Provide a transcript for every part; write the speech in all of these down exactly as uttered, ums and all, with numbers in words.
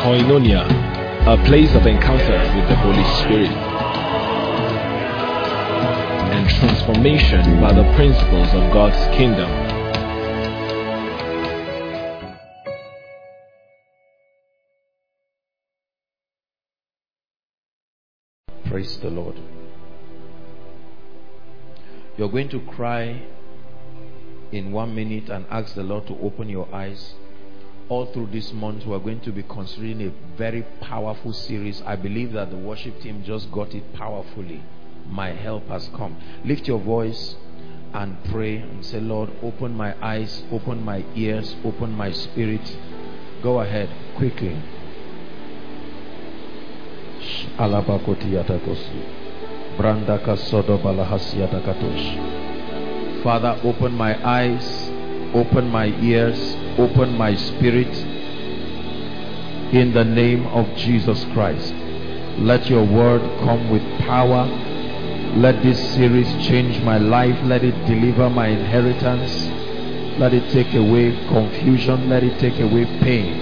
Koinonia, a place of encounter with the Holy Spirit and transformation by the principles of God's kingdom. Praise the Lord. You're going to cry in one minute and ask the Lord to open your eyes. All through this month, we're going to be considering a very powerful series. I believe that the worship team just got it powerfully. My help has come. Lift your voice and pray and say, Lord, open my eyes, open my ears, open my spirit. Go ahead, quickly. Father, open my eyes, open my ears, open my spirit in the name of Jesus Christ. Let your word come with power. Let this series change my life. Let it deliver my inheritance. Let it take away confusion. Let it take away pain.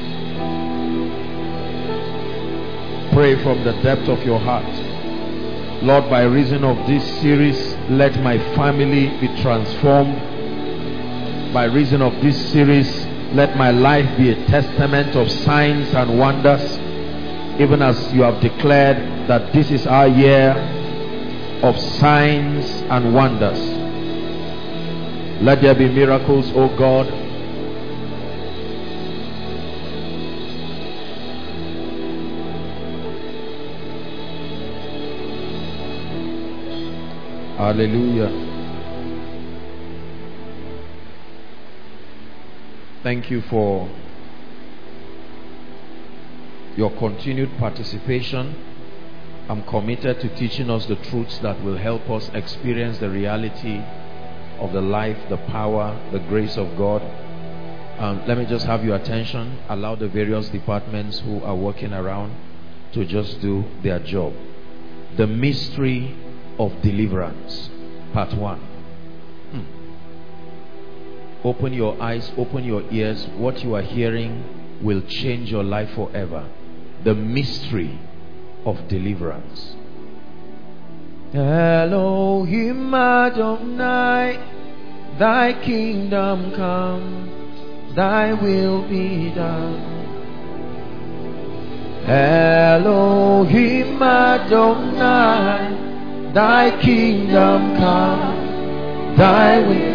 Pray from the depth of your heart. Lord, by reason of this series, let my family be transformed. By reason of this series, let my life be a testament of signs and wonders, even as you have declared that this is our year of signs and wonders. Let there be miracles, O God. Hallelujah. Thank you for your continued participation. I'm committed to teaching us the truths that will help us experience the reality of the life, the power, the grace of God. Um, let me just have your attention. Allow the various departments who are working around to just do their job. The mystery of deliverance, part one. Hmm. Open your eyes, open your ears. What you are hearing will change your life forever. The mystery of deliverance. Elohim Adonai, thy kingdom come, thy will be done. Elohim Adonai, thy kingdom come, thy will be done.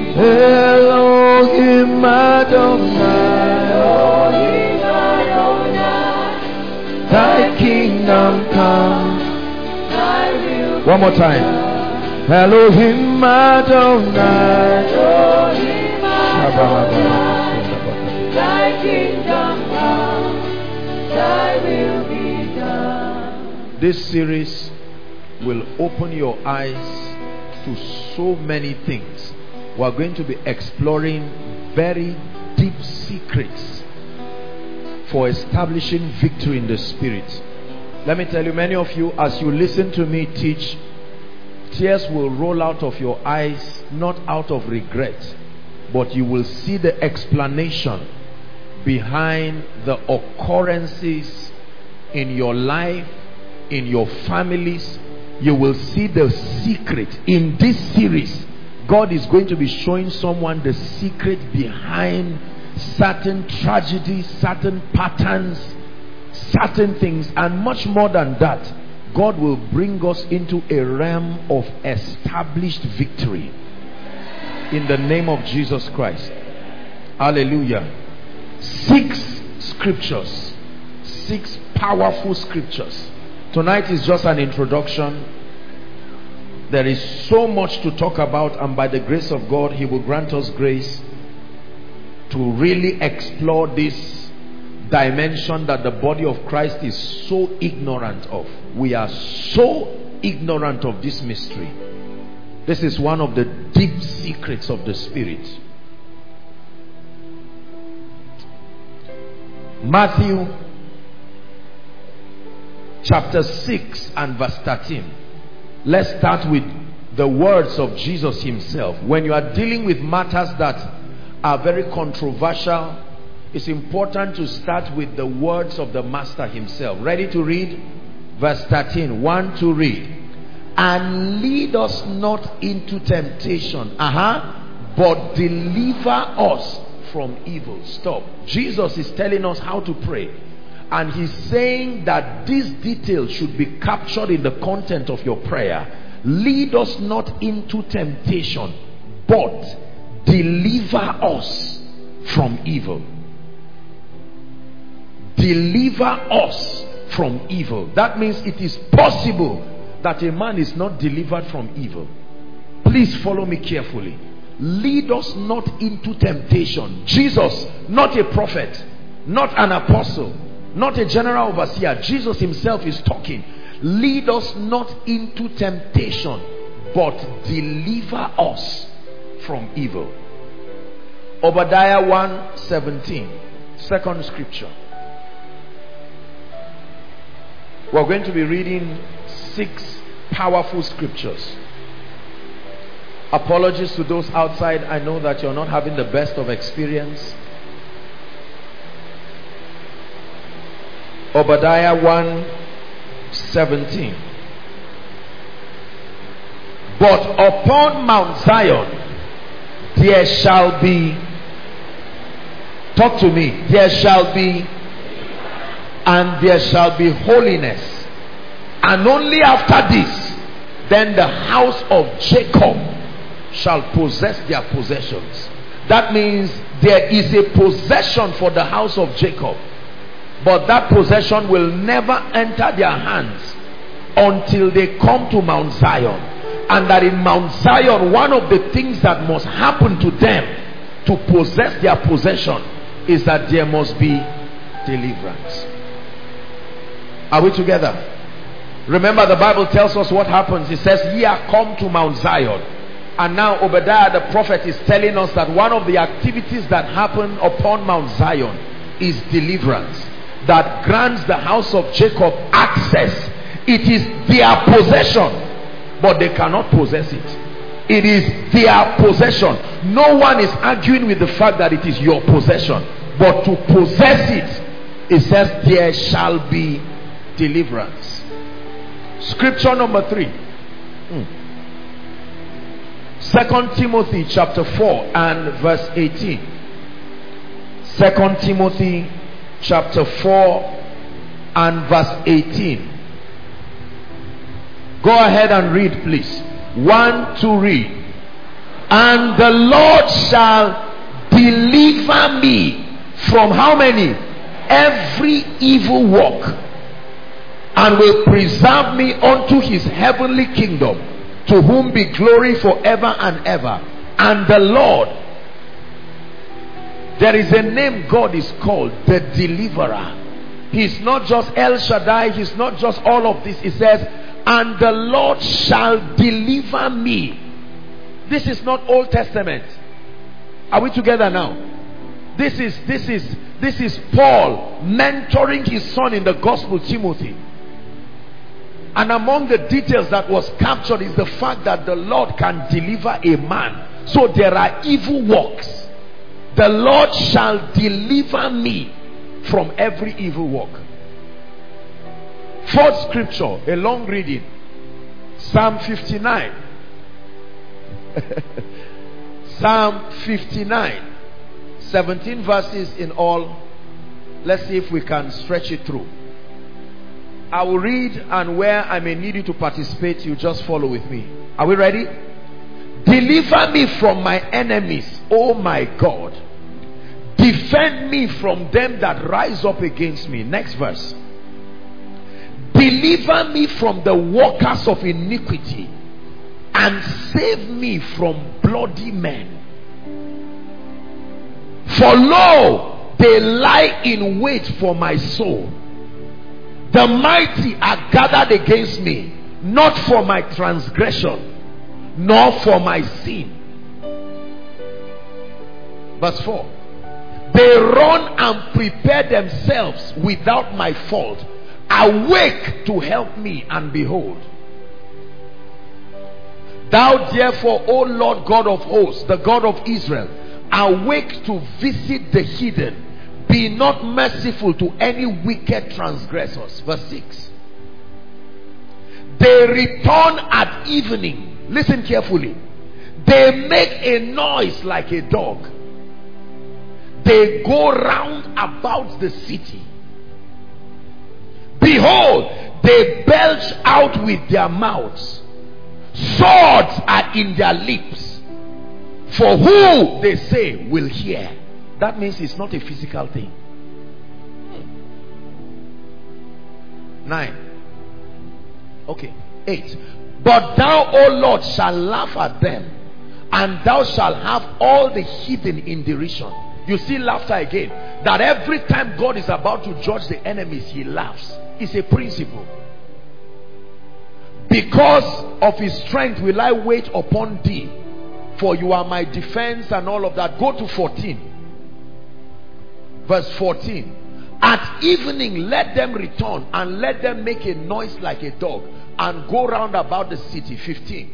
Elohim Adonai, Elohim Adonai, thy kingdom come, thy will. One more time. Elohim Adonai, Elohim Adonai, thy kingdom come, thy will be done. This series will open your eyes to so many things. We are going to be exploring very deep secrets for establishing victory in the spirit. Let me tell you, many of you, as you listen to me teach, tears will roll out of your eyes, not out of regret, but you will see the explanation behind the occurrences in your life, in your families. You will see the secret in this series. God is going to be showing someone the secret behind certain tragedies, certain patterns, certain things, and much more than that. God will bring us into a realm of established victory in the name of Jesus Christ. Hallelujah. Six scriptures, six powerful scriptures. Tonight is just an introduction. There is so much to talk about, and by the grace of God, He will grant us grace to really explore this dimension that the body of Christ is so ignorant of. We are so ignorant of this mystery. This is one of the deep secrets of the Spirit. Matthew chapter six and verse thirteen. Let's start with the words of Jesus himself. When you are dealing with matters that are very controversial, it's important to start with the words of the Master himself. Ready to read? Verse thirteen. One to read. And lead us not into temptation, uh-huh, but deliver us from evil. Stop. Jesus is telling us how to pray. And he's saying that these details should be captured in the content of your prayer. Lead us not into temptation, but deliver us from evil. Deliver us from evil. That means it is possible that a man is not delivered from evil. Please follow me carefully. Lead us not into temptation. Jesus, not a prophet, not an apostle, not a general overseer. Jesus himself is talking. Lead us not into temptation, but deliver us from evil. Obadiah one seventeen, second scripture. We're going to be reading six powerful scriptures. Apologies to those outside. I know that you're not having the best of experience. Obadiah one seventeen. But upon Mount Zion there shall be, talk to me, there shall be, and there shall be holiness. And only after this, then the house of Jacob shall possess their possessions. That means there is a possession for the house of Jacob, but that possession will never enter their hands until they come to Mount Zion. And that in Mount Zion, one of the things that must happen to them to possess their possession is that there must be deliverance. Are we together? Remember, the Bible tells us what happens. It says, ye are come to Mount Zion. And now Obadiah the prophet is telling us that one of the activities that happen upon Mount Zion is deliverance, that grants the house of Jacob access. It is their possession, but they cannot possess it. It is their possession. No one is arguing with the fact that it is your possession, but to possess it, it says there shall be deliverance. Scripture number three. Hmm. Second Timothy chapter four and verse eighteen. Second Timothy chapter four and verse eighteen. Go ahead and read, please. One to read. And the Lord shall deliver me from how many? Every evil work, and will preserve me unto his heavenly kingdom, to whom be glory forever and ever. And the Lord, there is a name God is called, the deliverer. He's not just El Shaddai, he's not just all of this. He says, and the Lord shall deliver me. This is not Old Testament. Are we together now? This is this is this is Paul mentoring his son in the gospel, Timothy. And among the details that was captured is the fact that the Lord can deliver a man. So there are evil works. The Lord shall deliver me from every evil work. Fourth scripture, a long reading. Psalm fifty-nine. Psalm fifty-nine. seventeen verses in all. Let's see if we can stretch it through. I will read, and where I may need you to participate, you just follow with me. Are we ready? Deliver me from my enemies, O my God. Defend me from them that rise up against me. Next verse. Deliver me from the workers of iniquity, and save me from bloody men. For lo, they lie in wait for my soul. The mighty are gathered against me, not for my transgression, nor for my sin. Verse four. They run and prepare themselves without my fault. Awake to help me, and behold. Thou therefore, O Lord God of hosts, the God of Israel, awake to visit the hidden. Be not merciful to any wicked transgressors. Verse six. They return at evening. Listen carefully. They make a noise like a dog. They go round about the city. Behold, they belch out with their mouths. Swords are in their lips. For who, they say, will hear? That means it's not a physical thing. Nine. Okay. Eight. But thou, O Lord, shalt laugh at them, and thou shalt have all the heathen in derision. You see laughter again. That every time God is about to judge the enemies, he laughs. It's a principle. Because of his strength will I wait upon thee, for you are my defense, and all of that. Go to fourteen. Verse fourteen. At evening let them return, and let them make a noise like a dog, and go round about the city. fifteen.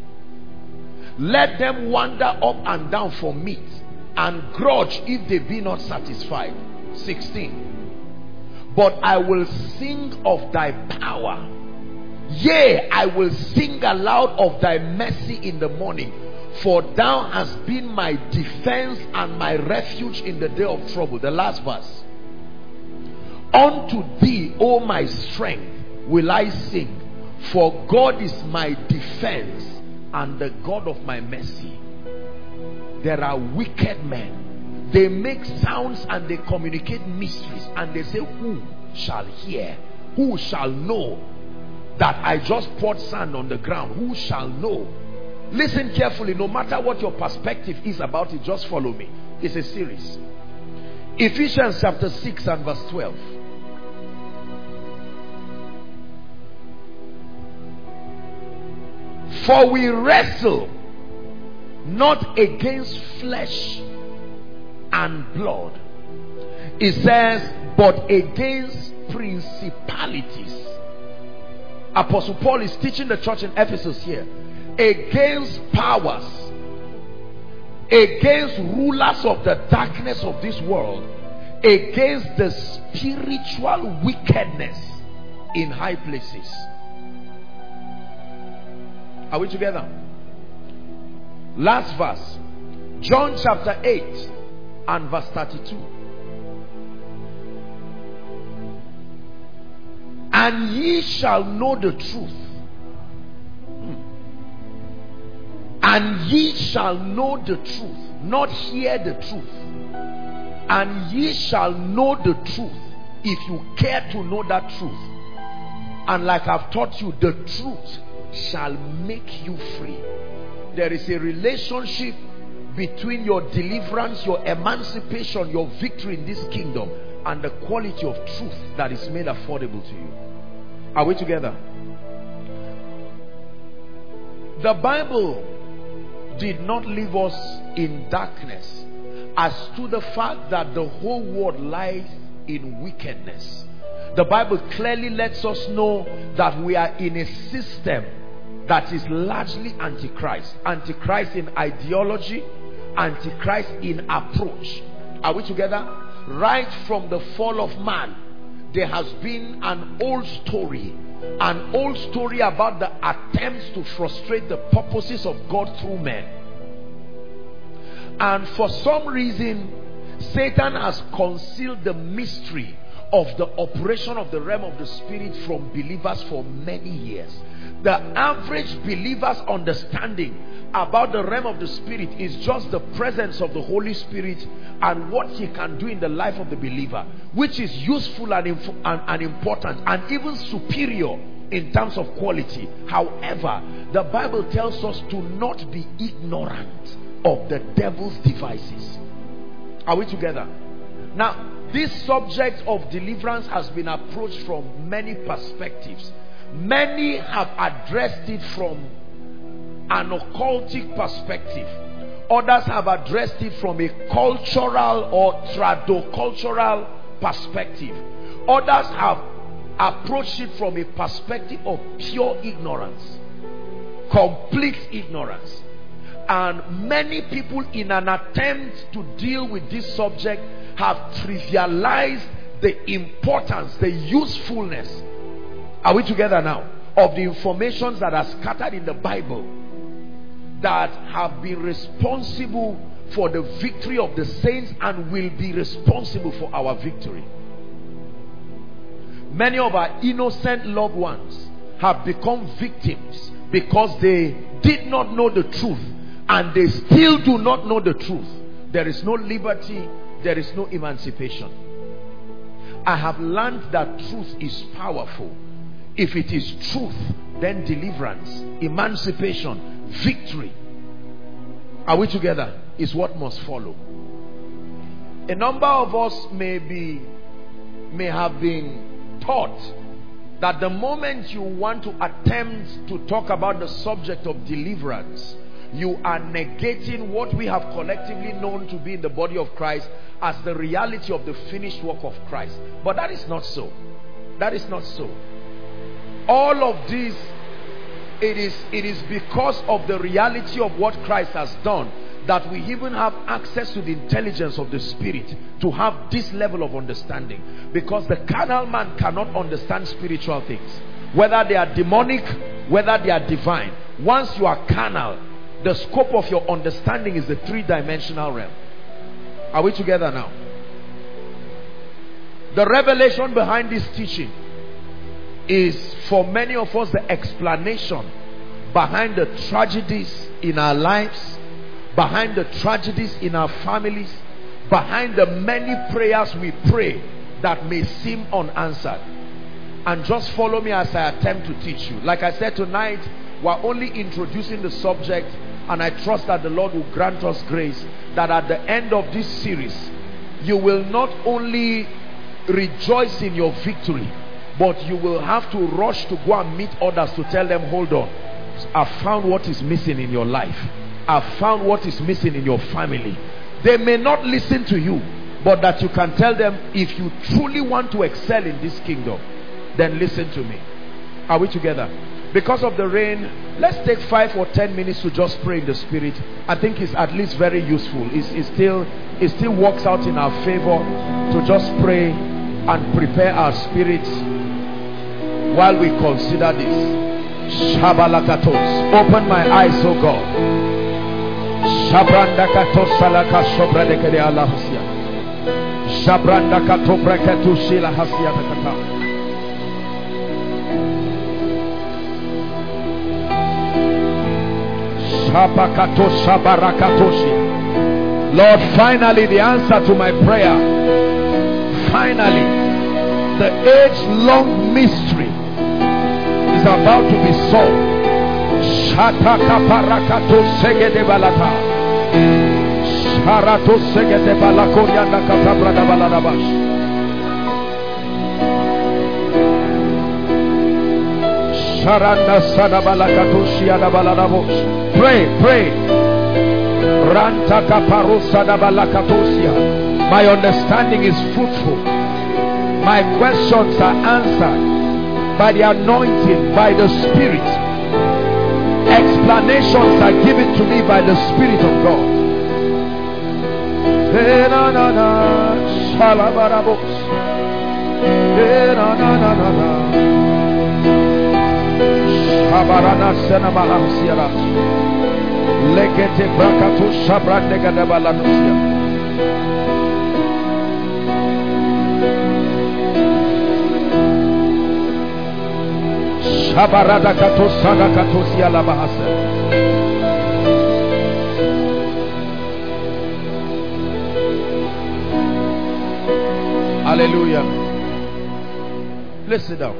Let them wander up and down for meat, and grudge if they be not satisfied. sixteen. But I will sing of thy power. Yea, I will sing aloud of thy mercy in the morning. For thou hast been my defense and my refuge in the day of trouble. The last verse. Unto thee, O my strength, will I sing. For God is my defense and the God of my mercy. There are wicked men. They make sounds and they communicate mysteries. And they say, who shall hear? Who shall know that I just poured sand on the ground? Who shall know? Listen carefully. No matter what your perspective is about it, just follow me. It's a series. Ephesians chapter six and verse twelve. For we wrestle not against flesh and blood. It says, but against principalities. Apostle Paul is teaching the church in Ephesus here. Against powers, against rulers of the darkness of this world, against the spiritual wickedness in high places. Are we together? Last verse, John chapter eight and verse thirty-two. And ye shall know the truth, and ye shall know the truth, not hear the truth. And ye shall know the truth, if you care to know that truth. And like I've taught you, the truth shall make you free. There is a relationship between your deliverance, your emancipation, your victory in this kingdom, and the quality of truth that is made affordable to you. Are we together? The Bible did not leave us in darkness as to the fact that the whole world lies in wickedness. The Bible clearly lets us know that we are in a system that is largely antichrist. Antichrist in ideology, antichrist in approach. Are we together? Right from the fall of man, there has been an old story, an old story about the attempts to frustrate the purposes of God through men. And for some reason, Satan has concealed the mystery of the operation of the realm of the spirit from believers for many years. The average believer's understanding about the realm of the spirit is just the presence of the Holy Spirit and what he can do in the life of the believer, which is useful and, and, and important and even superior in terms of quality. However, the Bible tells us to not be ignorant of the devil's devices. Are we together? Now, this subject of deliverance has been approached from many perspectives. Many have addressed it from an occultic perspective. Others have addressed it from a cultural or trado-cultural perspective. Others have approached it from a perspective of pure ignorance, complete ignorance. And many people, in an attempt to deal with this subject, have trivialized the importance, the usefulness, are we together now, of the informations that are scattered in the Bible that have been responsible for the victory of the saints and will be responsible for our victory. Many of our innocent loved ones have become victims because they did not know the truth, and they still do not know the truth. There is no liberty, there is no emancipation. I have learned that truth is powerful. If it is truth, then deliverance, emancipation, victory, are we together, is what must follow. A number of us may be may have been taught that the moment you want to attempt to talk about the subject of deliverance, you are negating what we have collectively known to be in the body of Christ as the reality of the finished work of Christ. But that is not so. That is not so. All of this, it is, it is because of the reality of what Christ has done that we even have access to the intelligence of the Spirit to have this level of understanding. Because the carnal man cannot understand spiritual things, whether they are demonic, whether they are divine. Once you are carnal, the scope of your understanding is the three-dimensional realm. Are we together now? The revelation behind this teaching is, for many of us, the explanation behind the tragedies in our lives, behind the tragedies in our families, behind the many prayers we pray that may seem unanswered. And just follow me as I attempt to teach you. Like I said, tonight we're only introducing the subject, and I trust that the Lord will grant us grace that at the end of this series you will not only rejoice in your victory, but you will have to rush to go and meet others to tell them, hold on, I've found what is missing in your life. I've found what is missing in your family. They may not listen to you, but that you can tell them, if you truly want to excel in this kingdom, then listen to me. Are we together? Because of the rain, let's take five or ten minutes to just pray in the Spirit. I think it's at least very useful. It's, it's still, it still works out in our favor to just pray and prepare our spirits while we consider this. Shabalakatos. Open my eyes, O God. Shabrandakatos salaka sobradekede alahasia. Shabrandakato breketu shila hasia takata. Lord, finally the answer to my prayer. Finally, the age-long mystery is about to be solved. Shataka parakato segede balata. Sharato segede balakorianda katabrada baladabash. Sharanda sada balakatoshi ada baladabosh. Pray, pray. Ranta kaparosa da balakatosia. My understanding is fruitful. My questions are answered by the anointing, by the Spirit. Explanations are given to me by the Spirit of God. Lekete brakato shabrande gadabalanusia. Shabarada kato sada kato siala bahasa. Hallelujah. Let's sit down.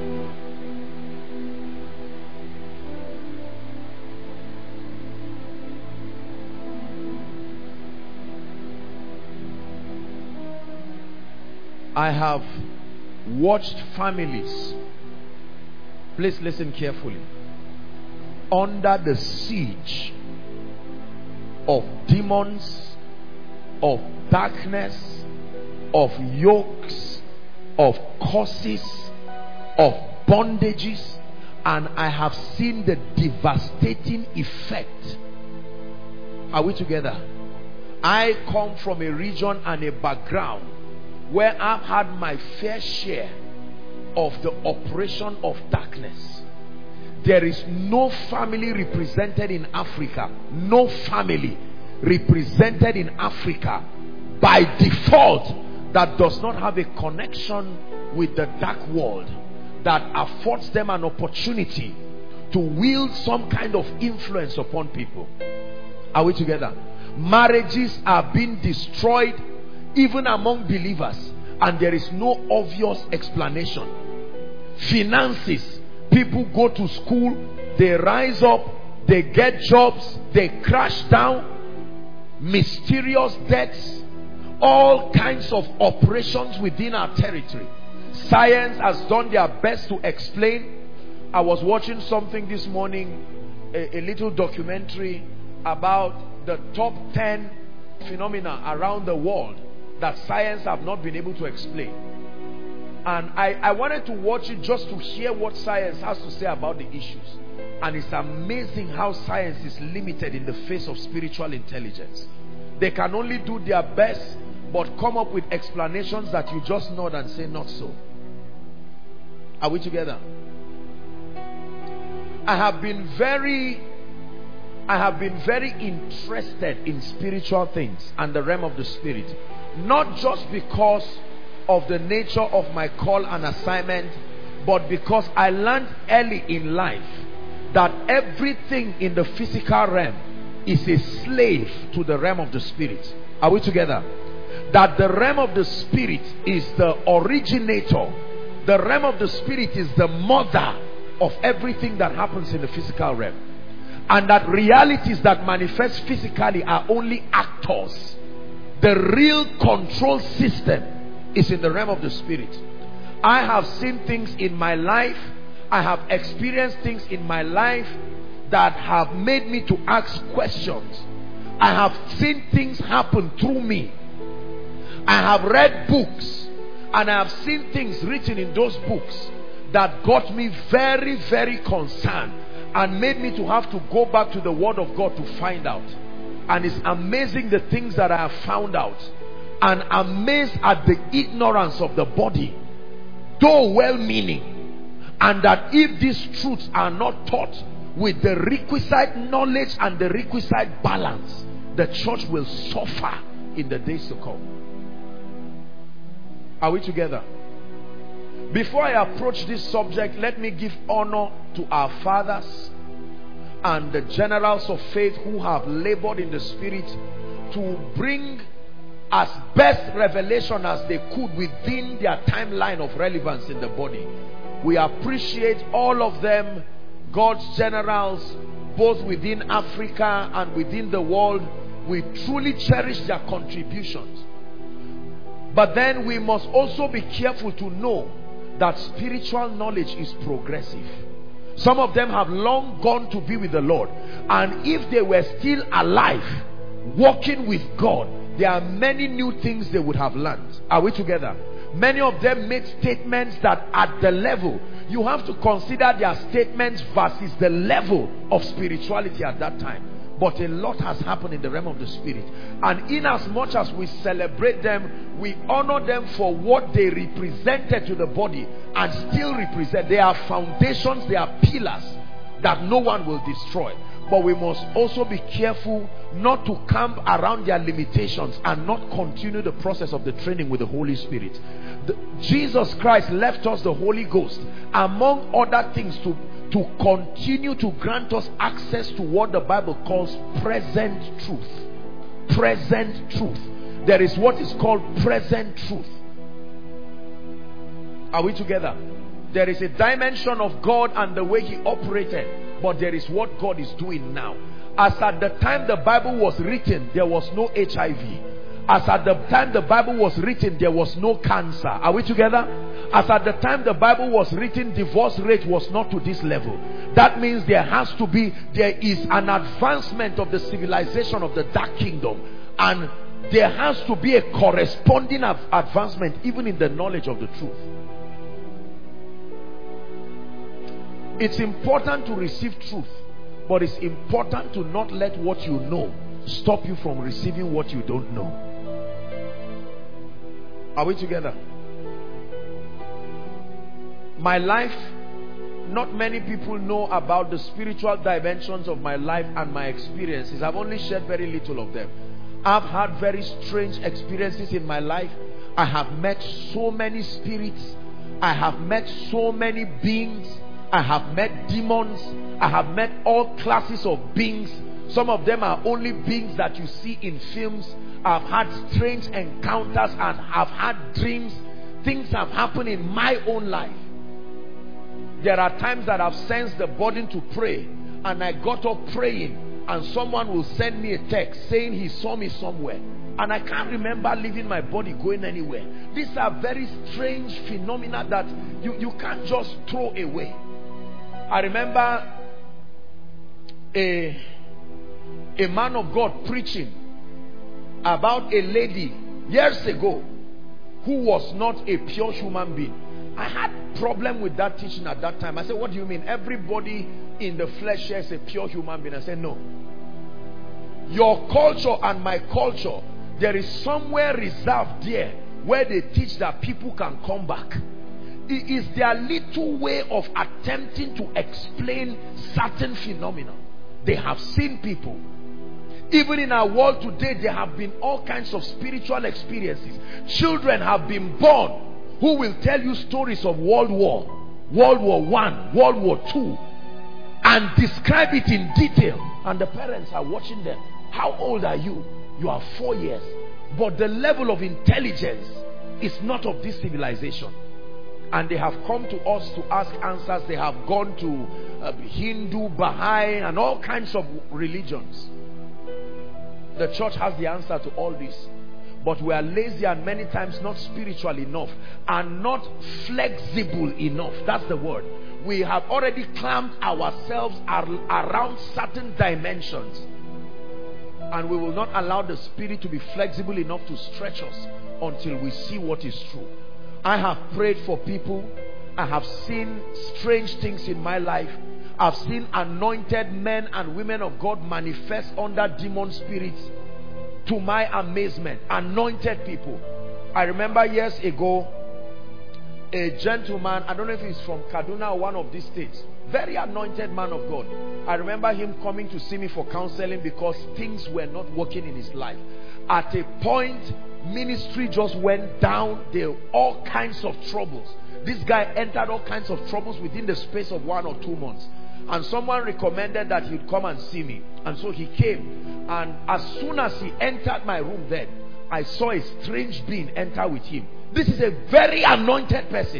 I have watched families, please listen carefully, under the siege of demons, of darkness, of yokes, of curses, of bondages, and I have seen the devastating effect. Are we together? I come from a region and a background where I've had my fair share of the operation of darkness. There is no family represented in Africa, no family represented in Africa by default that does not have a connection with the dark world that affords them an opportunity to wield some kind of influence upon people. Are we together? Marriages are being destroyed even among believers, and there is no obvious explanation. Finances, people go to school, they rise up, they get jobs, they crash down. Mysterious deaths, all kinds of operations within our territory. Science has done their best to explain. I was watching something this morning, a, a little documentary about the top ten phenomena around the world that science have not been able to explain. And I, I wanted to watch it just to hear what science has to say about the issues. And it's amazing how science is limited in the face of spiritual intelligence. They can only do their best, but come up with explanations that you just nod and say, not so. Are we together? I have been very, I have been very interested in spiritual things and the realm of the spirit. Not just because of the nature of my call and assignment, but because I learned early in life that everything in the physical realm is a slave to the realm of the spirit. Are we together? That the realm of the spirit is the originator. The realm of the spirit is the mother of everything that happens in the physical realm. And that realities that manifest physically are only actors. The real control system is in the realm of the spirit. I have seen things in my life, I have experienced things in my life that have made me to ask questions. I have seen things happen through me. I have read books and I have seen things written in those books that got me very, very concerned and made me to have to go back to the Word of God to find out. And it's amazing the things that I have found out, and amazed at the ignorance of the body, though well-meaning. And that if these truths are not taught with the requisite knowledge and the requisite balance, the church will suffer in the days to come. Are we together? Before I approach this subject, let me give honor to our fathers and the generals of faith who have labored in the spirit to bring as best revelation as they could within their timeline of relevance in the body. We appreciate all of them, God's generals, both within Africa and within the world. We truly cherish their contributions. But then we must also be careful to know that spiritual knowledge is progressive. Some of them have long gone to be with the Lord, and if they were still alive, walking with God, there are many new things they would have learned. Are we together? Many of them made statements that at the level, you have to consider their statements versus the level of spirituality at that time. But a lot has happened in the realm of the spirit. And in as much as we celebrate them, we honor them for what they represented to the body and still represent. They are foundations, they are pillars that no one will destroy. But we must also be careful not to camp around their limitations and not continue the process of the training with the Holy Spirit. The, Jesus Christ left us the Holy Ghost, among other things, to, to continue to grant us access to what the Bible calls present truth. Present truth. There is what is called present truth. Are we together? There is a dimension of God and the way He operated. But there is what God is doing now. As at the time the Bible was written, there was no H I V. As at the time the Bible was written, there was no cancer. Are we together? As at the time the Bible was written, divorce rate was not to this level. That means there has to be, there is an advancement of the civilization of the dark kingdom. And there has to be a corresponding advancement even in the knowledge of the truth. It's important to receive truth, but it's important to not let what you know stop you from receiving what you don't know. Are we together? My life, not many people know about the spiritual dimensions of my life and my experiences. I've only shared very little of them. I've had very strange experiences in my life. I have met so many spirits. I have met so many beings. I have met demons. I have met all classes of beings. Some of them are only beings that you see in films. I've had strange encounters and I've had dreams. Things have happened in my own life. There are times that I've sensed the burden to pray, and I got up praying, and someone will send me a text saying he saw me somewhere, and I can't remember leaving my body going anywhere. These are very strange phenomena that you, you can't just throw away. I remember a, a man of God preaching about a lady years ago who was not a pure human being. I had problem with that teaching at that time. I said, what do you mean? Everybody in the flesh is a pure human being. I said, no. Your culture and my culture, there is somewhere reserved there where they teach that people can come back. It is their little way of attempting to explain certain phenomena. They have seen people. Even in our world today, there have been all kinds of spiritual experiences. Children have been born who will tell you stories of World War, World War One, World War Two, and describe it in detail. And the parents are watching them. How old are you? You are four years. But the level of intelligence is not of this civilization. And they have come to us to ask answers. They have gone to uh, Hindu, Baha'i, and all kinds of religions. The church has the answer to all this. But we are lazy and many times not spiritual enough and not flexible enough. That's the word. We have already clamped ourselves around certain dimensions, and we will not allow the spirit to be flexible enough to stretch us until we see what is true. I have prayed for people. I have seen strange things in my life. I've seen anointed men and women of God manifest under demon spirits. To my amazement, anointed people. I remember years ago, a gentleman, I don't know if he's from Kaduna or one of these states, very anointed man of God. I remember him coming to see me for counseling because things were not working in his life. At a point, ministry just went down. There were all kinds of troubles. This guy entered all kinds of troubles within the space of one or two months. And someone recommended that he'd come and see me. And so he came. And as soon as he entered my room then, I saw a strange being enter with him. This is a very anointed person.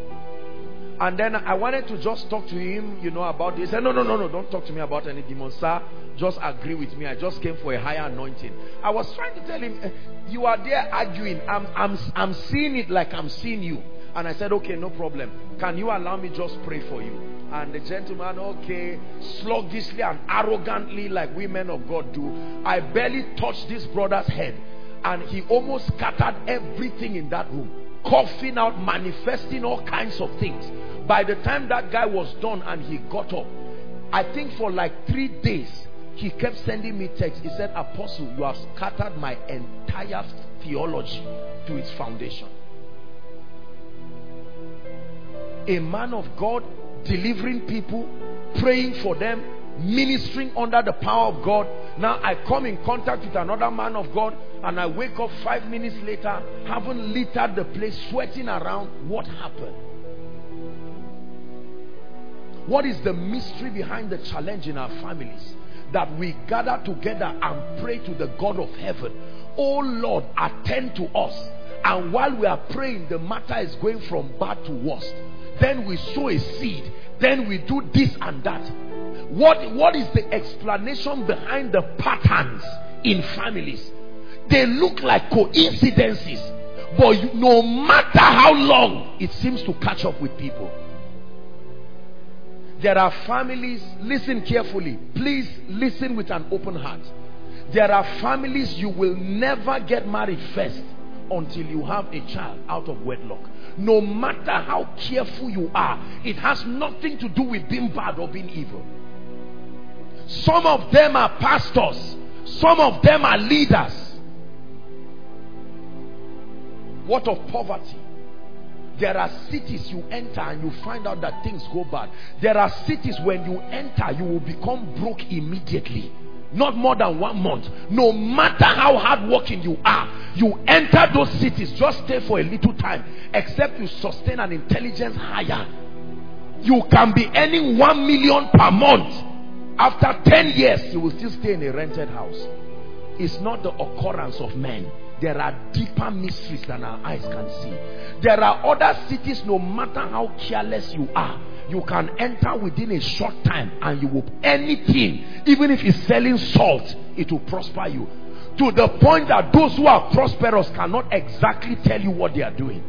And then I wanted to just talk to him, you know, about this. He said, no, no, no, no, don't talk to me about any demons, sir. Just agree with me. I just came for a higher anointing. I was trying to tell him, you are there arguing. I'm, I'm, I'm seeing it like I'm seeing you. And I said, okay, no problem. Can you allow me just pray for you? And the gentleman, okay, sluggishly and arrogantly like we men of God do, I barely touched this brother's head. And he almost scattered everything in that room. Coughing out, manifesting all kinds of things. By the time that guy was done and he got up, I think for like three days, he kept sending me texts. He said, Apostle, you have scattered my entire theology to its foundation. A man of God, delivering people, praying for them, ministering under the power of God. Now I come in contact with another man of God and I wake up five minutes later, haven't littered the place, sweating around. What happened? What is the mystery behind the challenge in our families? That we gather together and pray to the God of heaven. Oh Lord, attend to us. And while we are praying, the matter is going from bad to worst. Then we sow a seed. Then we do this and that. What, what is the explanation behind the patterns in families? They look like coincidences. But you, no matter how long, it seems to catch up with people. There are families, listen carefully. Please listen with an open heart. There are families you will never get married first until you have a child out of wedlock. No matter how careful you are, it has nothing to do with being bad or being evil. Some of them are pastors. Some of them are leaders. What of poverty? There are cities you enter and you find out that things go bad. There are cities when you enter, you will become broke immediately. Not more than one month. No matter how hardworking you are, you enter those cities, just stay for a little time. Except you sustain an intelligence higher, you can be earning one million per month. After ten years, you will still stay in a rented house. It's not the occurrence of men. There are deeper mysteries than our eyes can see. There are other cities, no matter how careless you are, you can enter within a short time and you will, anything, even if it's selling salt, it will prosper you. To the point that those who are prosperous cannot exactly tell you what they are doing.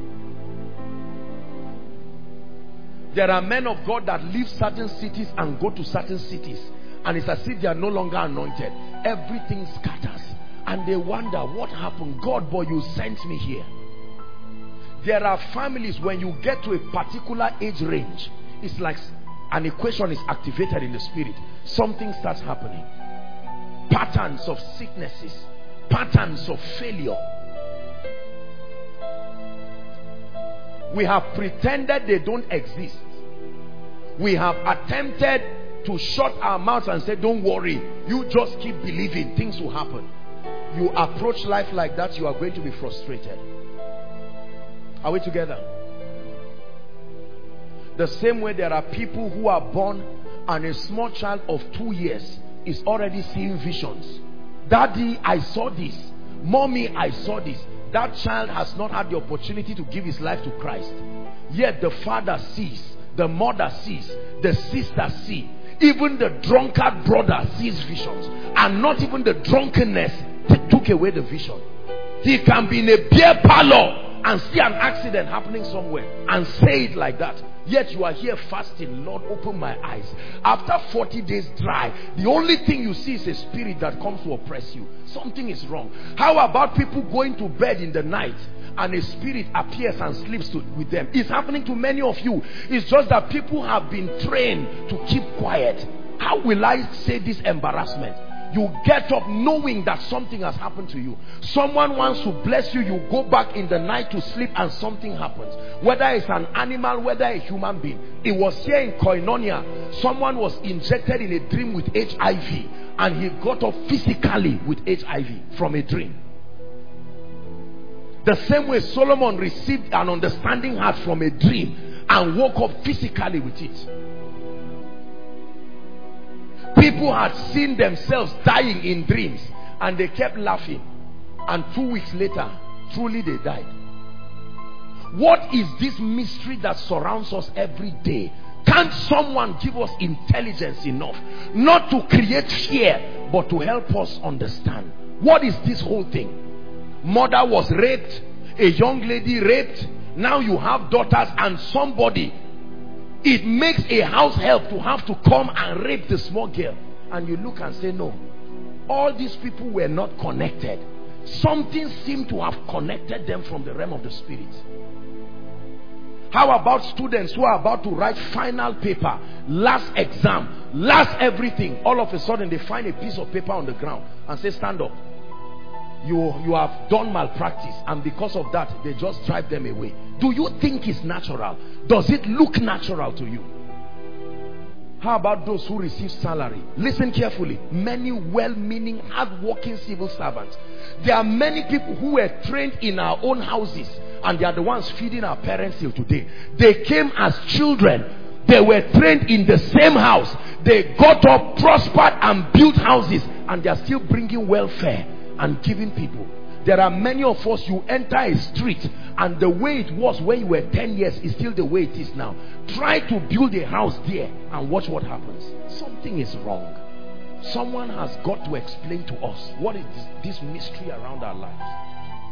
There are men of God that leave certain cities and go to certain cities, and it's as if they are no longer anointed. Everything scatters. And they wonder, what happened? God, but you sent me here. There are families, when you get to a particular age range, it's like an equation is activated in the spirit. Something starts happening. Patterns of sicknesses, patterns of failure. We have pretended they don't exist. We have attempted to shut our mouths and say, don't worry, you just keep believing, things will happen. You approach life like that, you are going to be frustrated. Are we together? The same way there are people who are born and a small child of two years is already seeing visions. Daddy, I saw this. Mommy, I saw this. That child has not had the opportunity to give his life to Christ. Yet the father sees, the mother sees, the sister sees. Even the drunkard brother sees visions. And not even the drunkenness took away the vision. He can be in a beer parlor and see an accident happening somewhere and say it like that. Yet you are here fasting. Lord, open my eyes. After forty days dry, the only thing you see is a spirit that comes to oppress you. Something is wrong. How about people going to bed in the night and a spirit appears and sleeps to, with them? It's happening to many of you. It's just that people have been trained to keep quiet. How will I say this embarrassment? You get up knowing that something has happened to you. Someone wants to bless you. You go back in the night to sleep and something happens. Whether it's an animal, whether a human being. It was here in Koinonia. Someone was injected in a dream with H I V. And he got up physically with H I V from a dream. The same way Solomon received an understanding heart from a dream and woke up physically with it. People had seen themselves dying in dreams and they kept laughing, and two weeks later truly they died. What is this mystery that surrounds us every day? Can't someone give us intelligence enough not to create fear but to help us understand? What is this whole thing? Mother was raped, a young lady raped, now you have daughters, and somebody, it makes a house help to have to come and rape the small girl. And you look and say, no, all these people were not connected. Something seemed to have connected them from the realm of the spirit. How about students who are about to write final paper, last exam, last everything? All of a sudden they find a piece of paper on the ground and say, stand up. You, you have done malpractice, and because of that they just drive them away. Do you think it's natural? Does it look natural to you? How about those who receive salary? Listen carefully. Many well-meaning, hard-working civil servants. There are many people who were trained in our own houses, and they are the ones feeding our parents till today. They came as children. They were trained in the same house. They got up, prospered, and built houses, and they are still bringing welfare and giving people. There are many of us, you enter a street and the way it was when you were ten years is still the way it is now. Try to build a house there and watch what happens. Something is wrong. Someone has got to explain to us what is this mystery around our lives.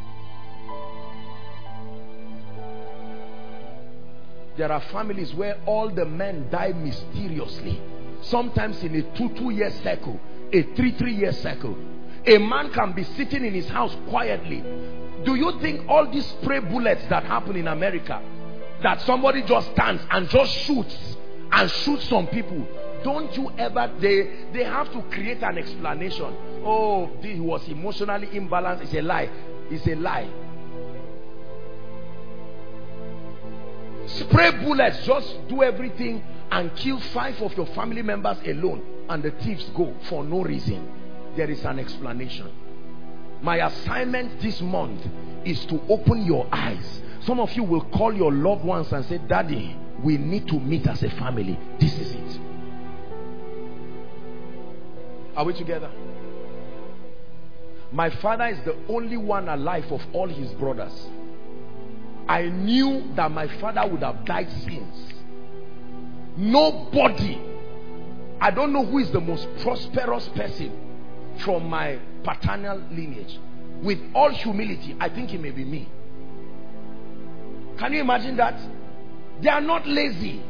There are families where all the men die mysteriously. Sometimes in a two two year cycle, a three three year cycle. A man can be sitting in his house quietly. Do you think all these spray bullets that happen in America, that somebody just stands and just shoots and shoots some people, don't you ever, they, they have to create an explanation. Oh, he was emotionally imbalanced. It's a lie. It's a lie. spray bullets, just do everything and kill five of your family members alone, and the thieves go for no reason. There is an explanation. My assignment this month is to open your eyes. Some of you will call your loved ones and say, Daddy, we need to meet as a family. This is it. Are we together? My father is the only one alive of all his brothers. I knew that my father would have died since. Nobody. I don't know who is the most prosperous person from my paternal lineage. With all humility, I think it may be me. Can you imagine that? They are not lazy.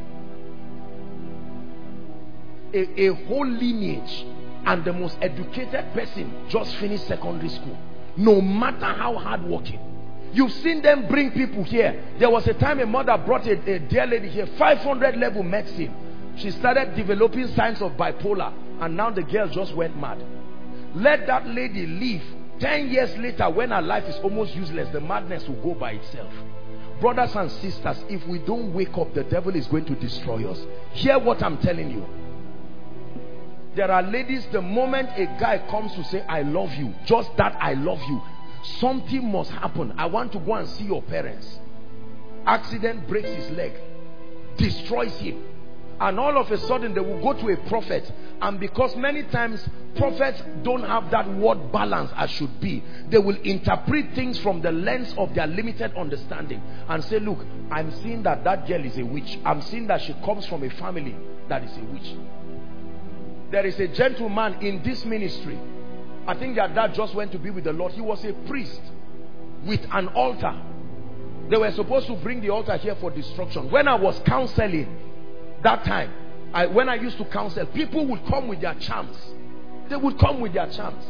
A, a whole lineage, and the most educated person just finished secondary school. No matter how hardworking. You've seen them bring people here. There was a time a mother brought a, a dear lady here, five hundred level medicine. She started developing signs of bipolar, and now the girl just went mad. Let that lady leave. Ten years later, when her life is almost useless, the madness will go by itself. Brothers and sisters, if we don't wake up, the devil is going to destroy us. Hear what I'm telling you. There are ladies, the moment a guy comes to say, I love you, just that I love you, something must happen. I want to go and see your parents. Accident breaks his leg, destroys him. And all of a sudden they will go to a prophet, and because many times prophets don't have that word balance as should be, they will interpret things from the lens of their limited understanding and say, look, I'm seeing that that girl is a witch. I'm seeing that she comes from a family that is a witch. There is a gentleman in this ministry, I think that dad just went to be with the Lord. He was a priest with an altar. They were supposed to bring the altar here for destruction. When I was counseling that time, I, when I used to counsel, people would come with their charms. They would come with their charms.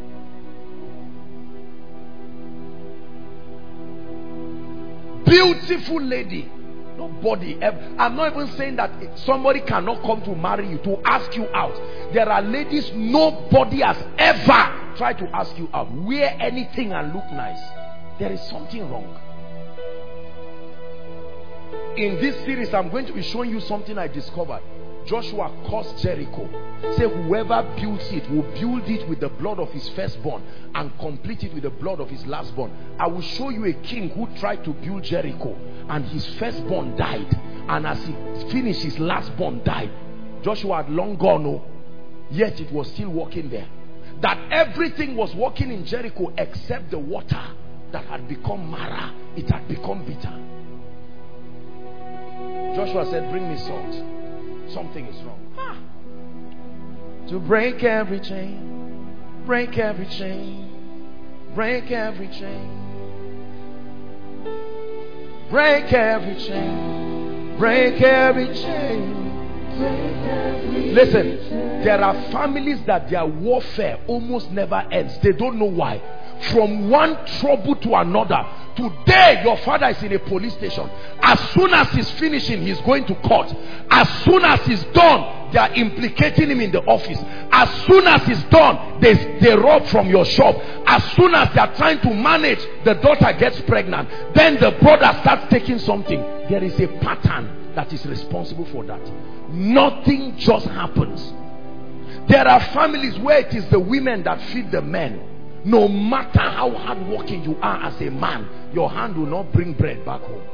Beautiful lady. Nobody ever. I'm not even saying that somebody cannot come to marry you, to ask you out. There are ladies nobody has ever tried to ask you out. Wear anything and look nice. There is something wrong. In this series, I'm going to be showing you something I discovered. Joshua cursed Jericho. Say whoever builds it will build it with the blood of his firstborn and complete it with the blood of his lastborn. I will show you a king who tried to build Jericho and his firstborn died, and as he finished, his lastborn died. Joshua had long gone, oh, yet it was still working there. That everything was working in Jericho except the water that had become Mara. It had become bitter. Joshua said, bring me salt. Something is wrong. Ah. To break every chain, break every chain, break every chain, break every chain, break every chain, break every Listen, there are families that their warfare almost never ends. They don't know why. From one trouble to another. Today your father is in a police station. As soon as he's finishing, he's going to court. As soon as he's done, they are implicating him in the office. As soon as he's done, they, they rob from your shop. As soon as they are trying to manage, the daughter gets pregnant. Then the brother starts taking something. There is a pattern that is responsible for that. Nothing just happens. There are families where it is the women that feed the men. No matter how hardworking you are as a man, your hand will not bring bread back home.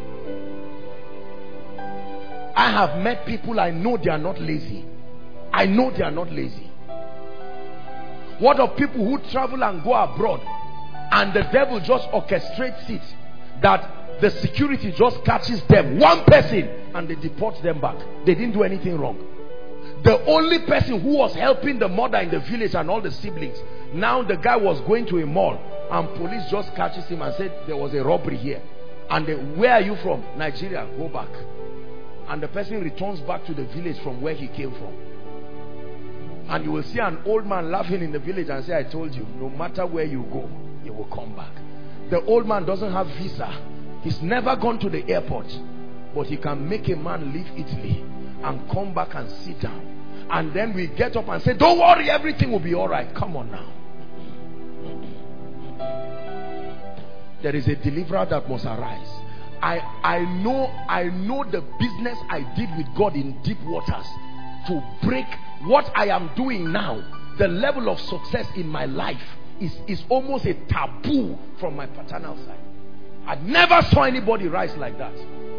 I have met people, I know they are not lazy. I know they are not lazy. What of people who travel and go abroad and the devil just orchestrates it, that the security just catches them, one person, and they deport them back. They didn't do anything wrong. The only person who was helping the mother in the village and all the siblings, now the guy was going to a mall and police just catches him and said there was a robbery here. And they, where are you from? Nigeria. Go back. And the person returns back to the village from where he came from. And you will see an old man laughing in the village and say, I told you, no matter where you go, you will come back. The old man doesn't have visa. He's never gone to the airport. But he can make a man leave Italy and come back and sit down. And then we get up and say, don't worry, everything will be all right. Come on now. There is a deliverer that must arise. I, I know, I know the business I did with God in deep waters to break what I am doing now. The level of success in my life is, is almost a taboo from my paternal side. I never saw anybody rise like that.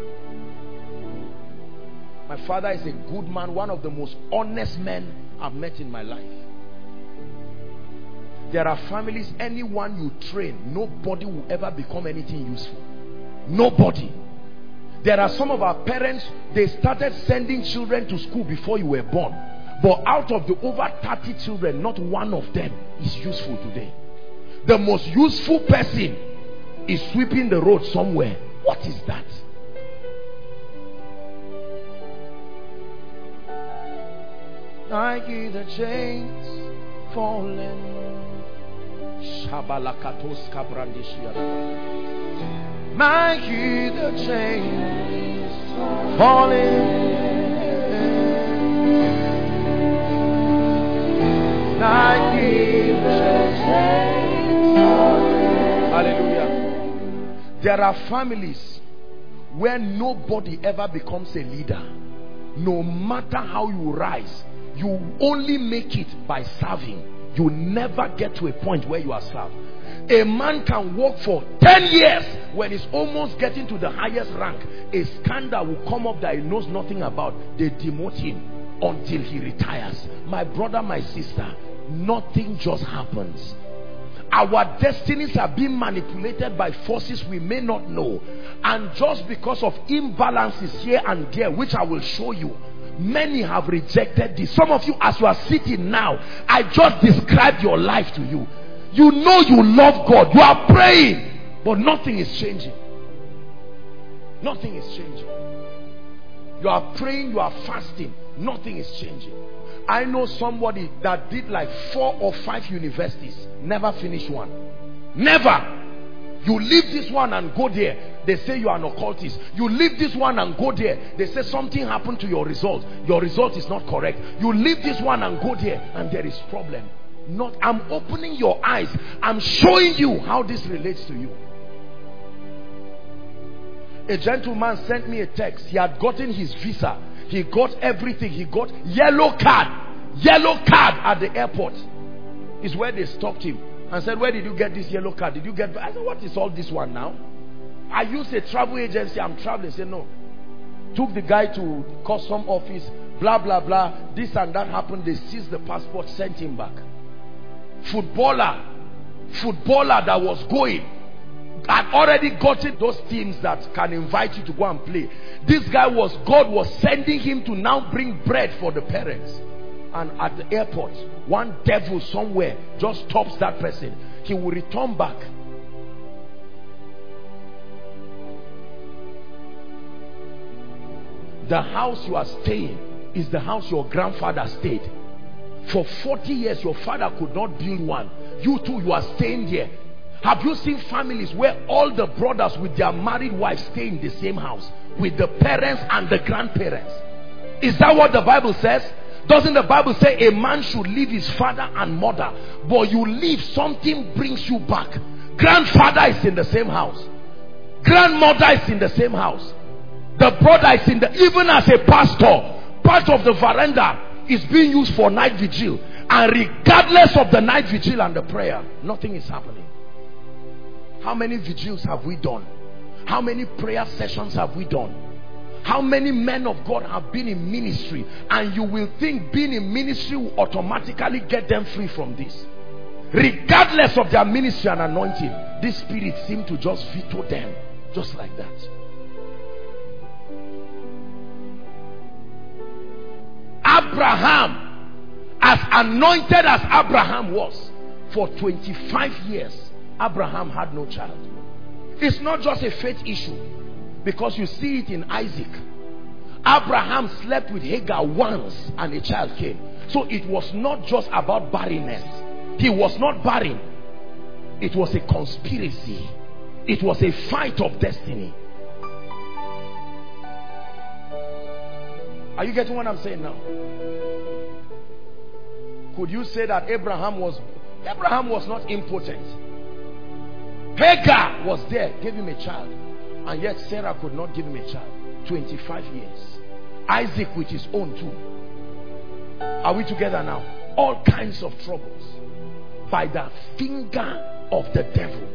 My father is a good man, one of the most honest men I've met in my life. There are families, anyone you train, nobody will ever become anything useful. Nobody. There are some of our parents, they started sending children to school before you were born. But out of the over thirty children, not one of them is useful today. The most useful person is sweeping the road somewhere. What is that? Nike the chains falling. Shabalakatos kabrandishiya. Nike the chains falling. Nike the chains falling. Hallelujah. There are families where nobody ever becomes a leader. No matter how you rise, you only make it by serving. You never get to a point where you are served. A man can work for ten years. When he's almost getting to the highest rank, a scandal will come up that he knows nothing about. They demote him until he retires. My brother, my sister, nothing just happens. Our destinies are being manipulated by forces we may not know. And just because of imbalances here and there, which I will show you, many have rejected this. Some of you, as you are sitting now, I just described your life to you. You know you love God. You are praying. But nothing is changing. Nothing is changing. You are praying, you are fasting. Nothing is changing. I know somebody that did like four or five universities. Never finished one. Never. You leave this one and go there, they say you are an occultist. You leave this one and go there, they say something happened to your result. Your result is not correct. You leave this one and go there, and there is problem. Not, I'm opening your eyes. I'm showing you how this relates to you. A gentleman sent me a text. He had gotten his visa. He got everything. He got yellow card. Yellow card at the airport. Is where they stopped him and said, where did you get this yellow card? Did you get... I said, what is all this one now? I used a travel agency. I'm traveling. He said, no. Took the guy to custom office. Blah, blah, blah. This and that happened. They seized the passport. Sent him back. Footballer. Footballer that was going. Had already gotten those teams that can invite you to go and play. This guy was, God was sending him to now bring bread for the parents. And at the airport, one devil somewhere just stops that person. He will return back. The house you are staying is the house your grandfather stayed. For forty years, your father could not build one. You too, you are staying there. Have you seen families where all the brothers with their married wives stay in the same house with the parents and the grandparents? Is that what the Bible says? Doesn't the Bible say a man should leave his father and mother, but you leave, something brings you back? Grandfather is in the same house. Grandmother is in the same house. The brother is in the, even as a pastor, part of the veranda is being used for night vigil. And regardless of the night vigil and the prayer, nothing is happening. How many vigils have we done? How many prayer sessions have we done? How many men of God have been in ministry? And you will think being in ministry will automatically get them free from this. Regardless of their ministry and anointing, this spirit seems to just veto them. Just like that. Abraham, as anointed as Abraham was, for twenty-five years, Abraham had no child. It's not just a faith issue, because you see it in Isaac. Abraham slept with Hagar once and a child came. So it was not just about barrenness. He was not barren. It was a conspiracy. It was a fight of destiny. Are you getting what I'm saying now? Could you say that Abraham was Abraham was not impotent? Hagar was there, gave him a child. And yet Sarah could not give him a child. twenty-five years. Isaac with his own too. Are we together now? All kinds of troubles by the finger of the devil.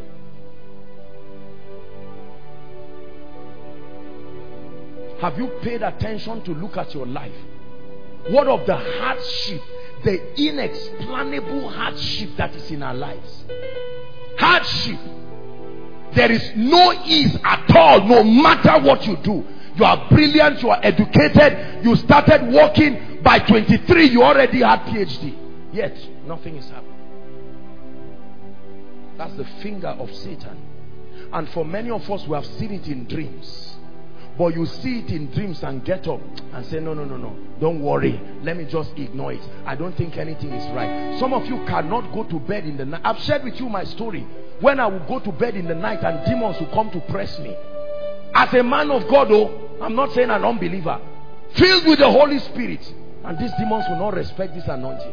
Have you paid attention to look at your life? What of the hardship, the inexplainable hardship that is in our lives? Hardship. There is no ease at all, no matter what you do. You are brilliant, you are educated, you started working, by twenty-three you already had P H D. Yet, nothing is happening. That's the finger of Satan. And for many of us, we have seen it in dreams. But you see it in dreams and get up and say, no, no, no, no. Don't worry. Let me just ignore it. I don't think anything is right. Some of you cannot go to bed in the night. I've shared with you my story. When I would go to bed in the night and demons would come to press me. As a man of God, oh, I'm not saying an unbeliever. Filled with the Holy Spirit. And these demons will not respect this anointing.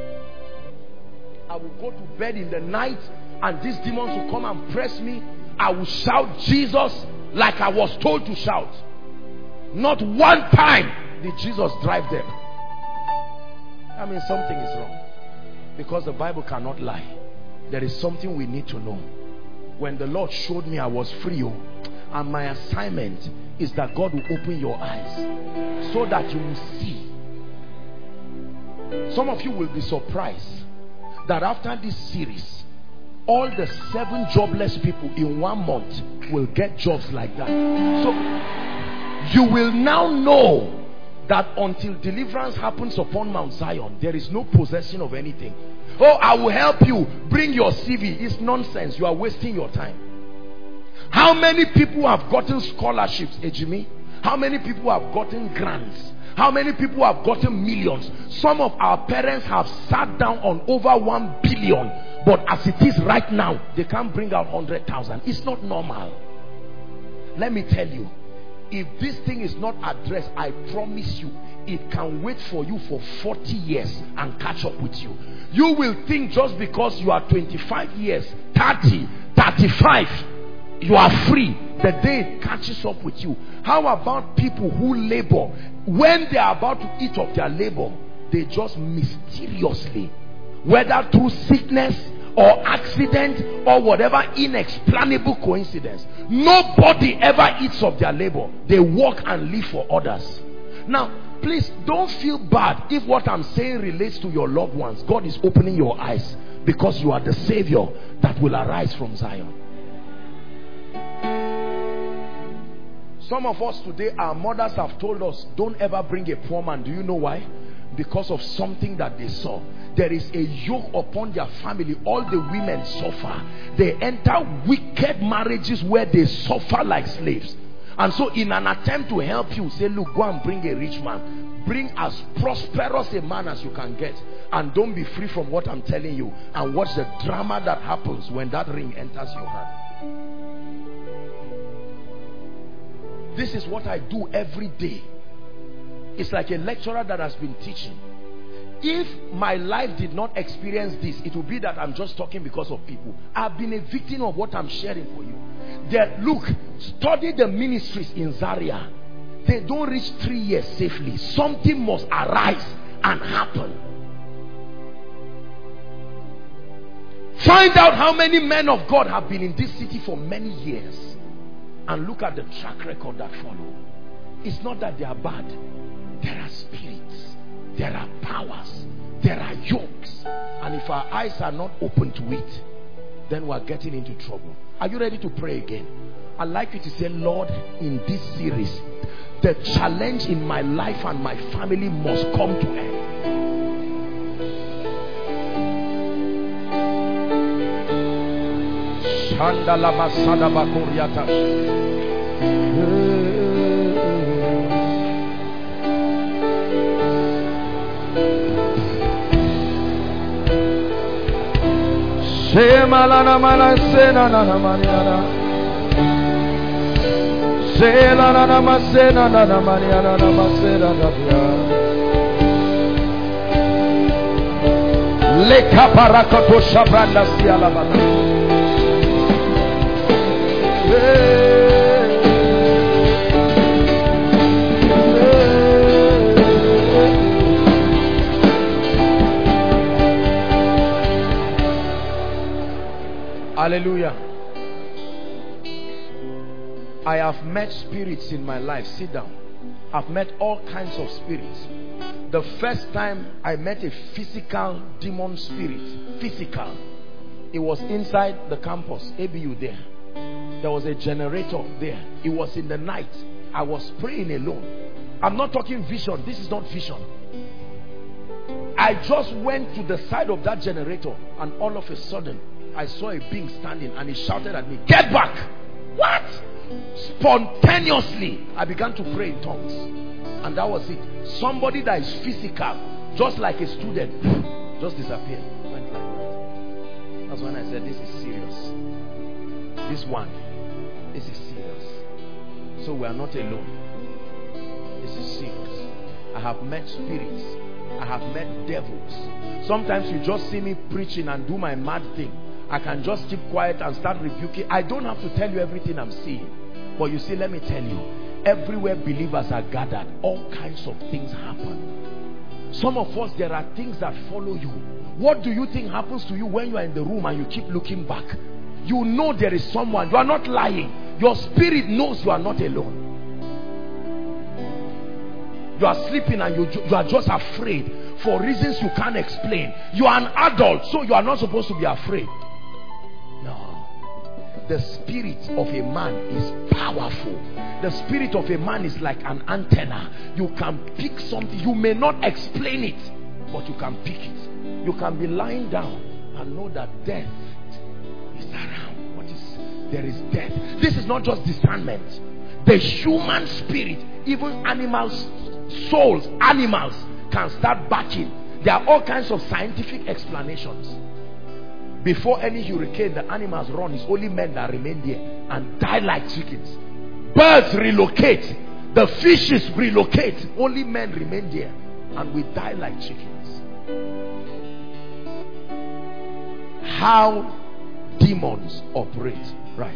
I will go to bed in the night and these demons will come and press me. I will shout Jesus like I was told to shout. Not one time did Jesus drive them. I mean, something is wrong. Because the Bible cannot lie. There is something we need to know. When the Lord showed me I was free, oh, and my assignment is that God will open your eyes so that you will see. Some of you will be surprised that after this series, all the seven jobless people in one month will get jobs like that. So you will now know that until deliverance happens upon Mount Zion, there is no possession of anything. Oh, I will help you. Bring your C V. It's nonsense. You are wasting your time. How many people have gotten scholarships, Ejimi? How many people have gotten grants? How many people have gotten millions? Some of our parents have sat down on over one billion. But as it is right now, they can't bring out one hundred thousand. It's not normal. Let me tell you, if this thing is not addressed, I promise you, it can wait for you for forty years and catch up with you. You will think just because you are twenty-five years, thirty, thirty-five, you are free. The day it catches up with you. How about people who labor? When they are about to eat of their labor, they just mysteriously, whether through sickness or accident or whatever inexplainable coincidence, nobody ever eats of their labor. They work and live for others. Now, please don't feel bad if what I'm saying relates to your loved ones. God is opening your eyes because you are the Savior that will arise from Zion. Some of us today, our mothers have told us, don't ever bring a poor man. Do you know why? Because of something that they saw. There is a yoke upon their family. All the women suffer. They enter wicked marriages where they suffer like slaves. And so in an attempt to help you, say, look, go and bring a rich man. Bring as prosperous a man as you can get. And don't be free from what I'm telling you. And watch the drama that happens when that ring enters your hand. This is what I do every day. It's like a lecturer that has been teaching. If my life did not experience this, it would be that I'm just talking because of people. I've been a victim of what I'm sharing for you. There, look, study the ministries in Zaria. They don't reach three years safely. Something must arise and happen. Find out how many men of God have been in this city for many years. And look at the track record that follow. It's not that they are bad. There are spirits. There are powers. There are yokes. And if our eyes are not open to it, then we're getting into trouble. Are you ready to pray again? I'd like you to say, Lord, in this series, the challenge in my life and my family must come to end. Semalana mana sena na na maniana. Selana na masena na na maniana na masena na bia. Leka parakato shabranda siala bana. Hallelujah. I have met spirits in my life. Sit down. I've met all kinds of spirits. The first time I met a physical demon spirit, physical, it was inside the campus, A B U there. There was a generator there. It was in the night. I was praying alone. I'm not talking vision. This is not vision. I just went to the side of that generator and all of a sudden I saw a being standing and he shouted at me, "Get back!" What? Spontaneously I began to pray in tongues, and that was it. Somebody that is physical, just like a student, just disappeared. Went like that. That's when I said, this is serious. This one, this is serious. So we are not alone. This is serious. I have met spirits. I have met devils. Sometimes you just see me preaching and do my mad thing. I can just keep quiet and start rebuking. I don't have to tell you everything I'm seeing. But you see, let me tell you, everywhere believers are gathered, all kinds of things happen. Some of us, there are things that follow you. What do you think happens to you when you are in the room and you keep looking back? You know there is someone. You are not lying. Your spirit knows you are not alone. You are sleeping and you, you are just afraid for reasons you can't explain. You are an adult, so you are not supposed to be afraid. No. The spirit of a man is powerful. The spirit of a man is like an antenna. You can pick something. You may not explain it, but you can pick it. You can be lying down and know that death is around. What is? There is death. This is not just discernment. The human spirit, even animals, souls, animals can start backing. There are all kinds of scientific explanations. Before any hurricane, the animals run. It's only men that remain there and die like chickens. Birds relocate. The fishes relocate. Only men remain there and we die like chickens. How demons operate, right?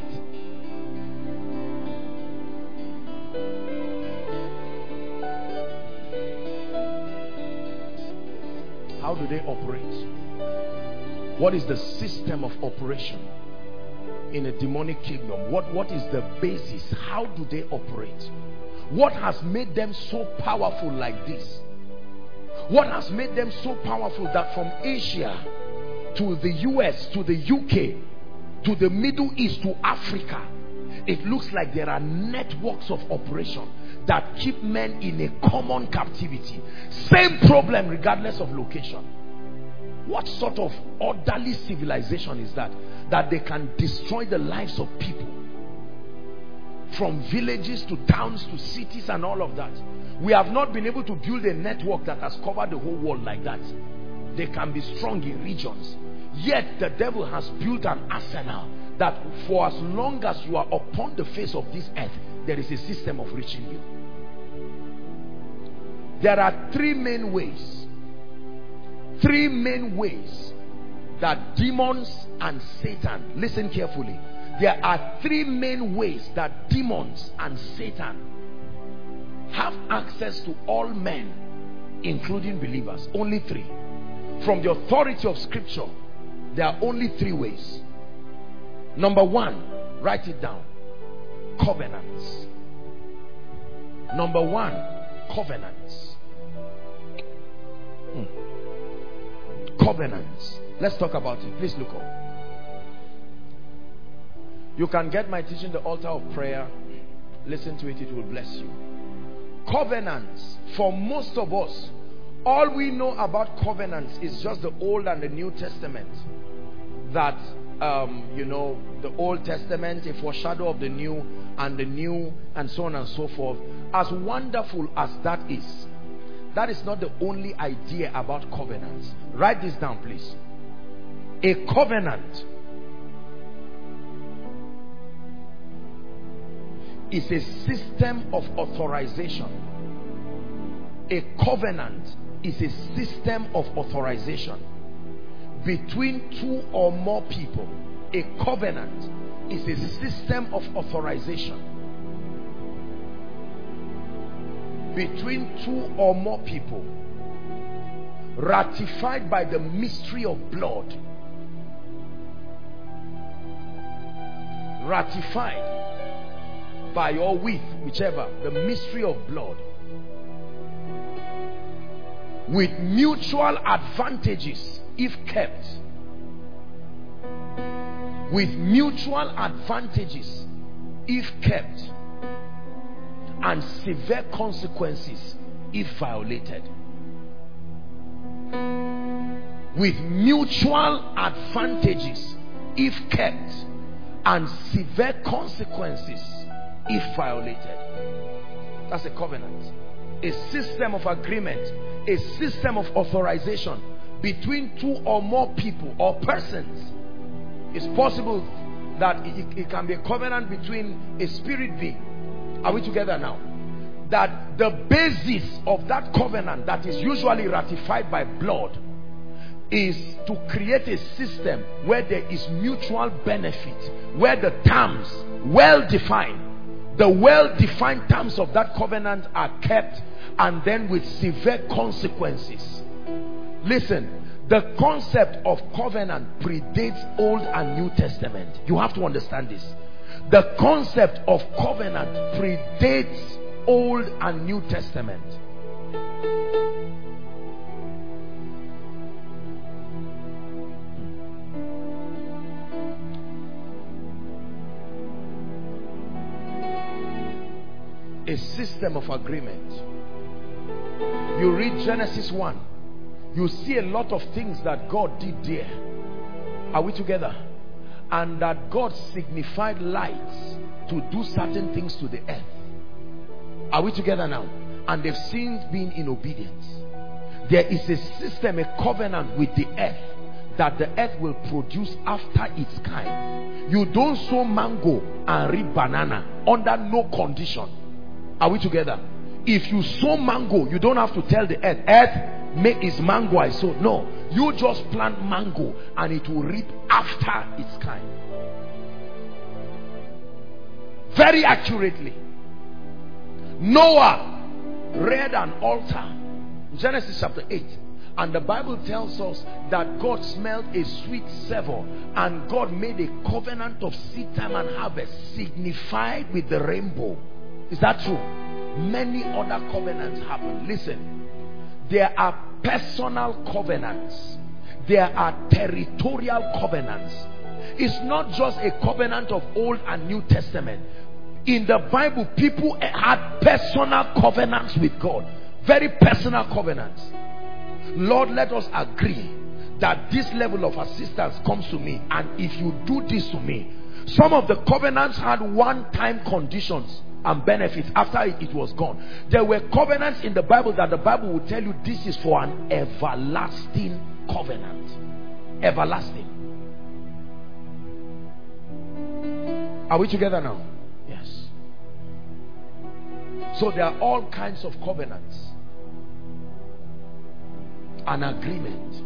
How do they operate? What is the system of operation in a demonic kingdom? What, what is the basis? How do they operate? What has made them so powerful like this? What has made them so powerful that from Asia to the U S to the U K to the Middle East to Africa, it looks like there are networks of operation that keep men in a common captivity. Same problem regardless of location. What sort of orderly civilization is that? That they can destroy the lives of people. From villages to towns to cities and all of that. We have not been able to build a network that has covered the whole world like that. They can be strong in regions. Yet the devil has built an arsenal that for as long as you are upon the face of this earth, there is a system of reaching you. There are three main ways. Three main ways that demons and Satan, listen carefully. There are three main ways that demons and Satan have access to all men, including believers. Only three. From the authority of scripture, there are only three ways. Number one, write it down. Covenants. Number one, covenants. Hmm. Covenants. Let's talk about it. Please look up. You can get my teaching, The Altar of Prayer. Listen to it, it will bless you. Covenants. For most of us, all we know about covenants is just the Old and the New Testament. That, um, you know, the Old Testament, a foreshadow of the New, and the New, and so on and so forth. As wonderful as that is, that is not the only idea about covenants. Write this down, please. A covenant is a system of authorization. A covenant is a system of authorization between two or more people. A covenant is a system of authorization between two or more people, ratified by the mystery of blood. ratified by or with, whichever, the mystery of blood, with mutual advantages if kept, with mutual advantages if kept, and severe consequences if violated. With mutual advantages if kept, and severe consequences if violated. That's a covenant. A system of agreement, a system of authorization between two or more people or persons. It's possible that it, it can be a covenant between a spirit being. Are we together now? That the basis of that covenant, that is usually ratified by blood, is to create a system where there is mutual benefit, where the terms well defined, the well defined terms of that covenant are kept, and then with severe consequences. Listen, the concept of covenant predates Old and New Testament. You have to understand this. The concept of covenant predates Old and New Testament. A system of agreement. You read Genesis one, you see a lot of things that God did there. Are we together? And that God signified lights to do certain things to the earth. Are we together now? And they've since been in obedience. There is a system, a covenant with the earth, that the earth will produce after its kind. You don't sow mango and reap banana under no condition. Are we together? If you sow mango, you don't have to tell the earth, earth, make is mango I sow. No, you just plant mango and it will reap after its kind. Very accurately. Noah reared an altar. Genesis chapter eight. And the Bible tells us that God smelled a sweet savour, and God made a covenant of seed time and harvest signified with the rainbow. Is that true? Many other covenants happen. Listen, there are personal covenants. There are territorial covenants. It's not just a covenant of Old and New Testament. In the Bible, people had personal covenants with God. Very personal covenants. Lord, let us agree that this level of assistance comes to me, and if you do this to me. Some of the covenants had one-time conditions and benefits after it, it was gone. There were covenants in the Bible that the Bible will tell you this is for an everlasting covenant. Everlasting. Are we together now? Yes. So there are all kinds of covenants. An agreement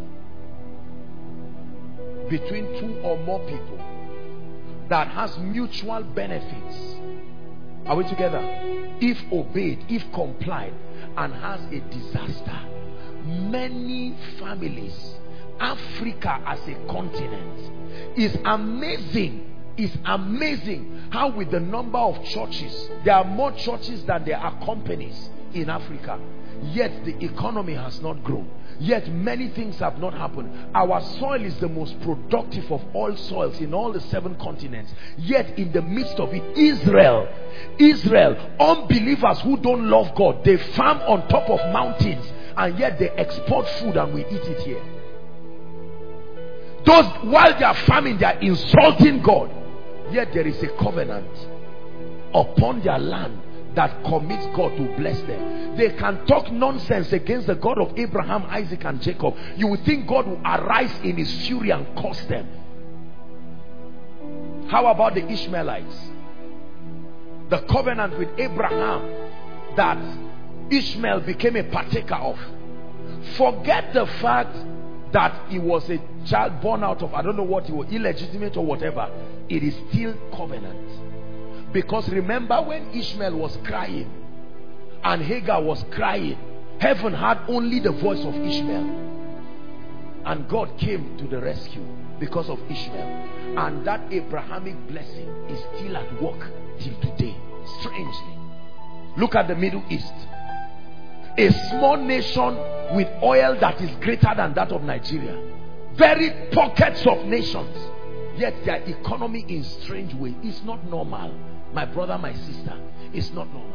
between two or more people that has mutual benefits. Are we together? If obeyed, if complied, and has a disaster. Many families, Africa as a continent, is amazing. Is amazing how with the number of churches, there are more churches than there are companies in Africa, yet the economy has not grown. Yet many things have not happened. Our soil is the most productive of all soils in all the seven continents. Yet in the midst of it, Israel, Israel, unbelievers who don't love God, they farm on top of mountains, and yet they export food and we eat it here. Those, while they are farming, they are insulting God. Yet there is a covenant upon their land that commits God to bless them. They can talk nonsense against the God of Abraham, Isaac, and Jacob. You would think God will arise in his fury and curse them. How about the Ishmaelites? The covenant with Abraham that Ishmael became a partaker of. Forget the fact that he was a child born out of, I don't know what he was, illegitimate or whatever. It is still covenant. Because remember when Ishmael was crying and Hagar was crying, heaven had only the voice of Ishmael. And God came to the rescue because of Ishmael. And that Abrahamic blessing is still at work till today. Strangely. Look at the Middle East. A small nation with oil that is greater than that of Nigeria. Very pockets of nations. Yet their economy in strange way is not normal. My brother, my sister, it's not normal.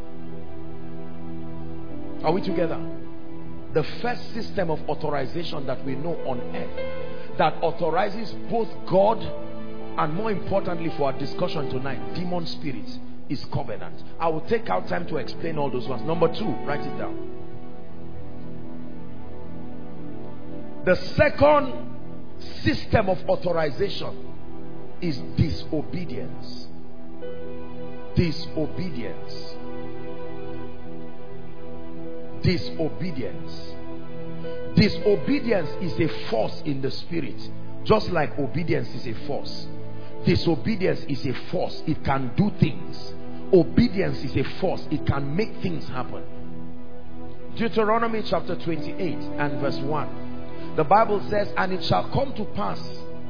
Are we together? The first system of authorization that we know on earth that authorizes both God and, more importantly for our discussion tonight, demon spirits, is covenant. I will take out time to explain all those ones. Number two, write it down. The second system of authorization is disobedience. Disobedience. Disobedience. Disobedience is a force in the spirit, just like obedience is a force. Disobedience is a force. It can do things. Obedience is a force. It can make things happen. Deuteronomy chapter twenty-eight and verse one. The Bible says, and it shall come to pass,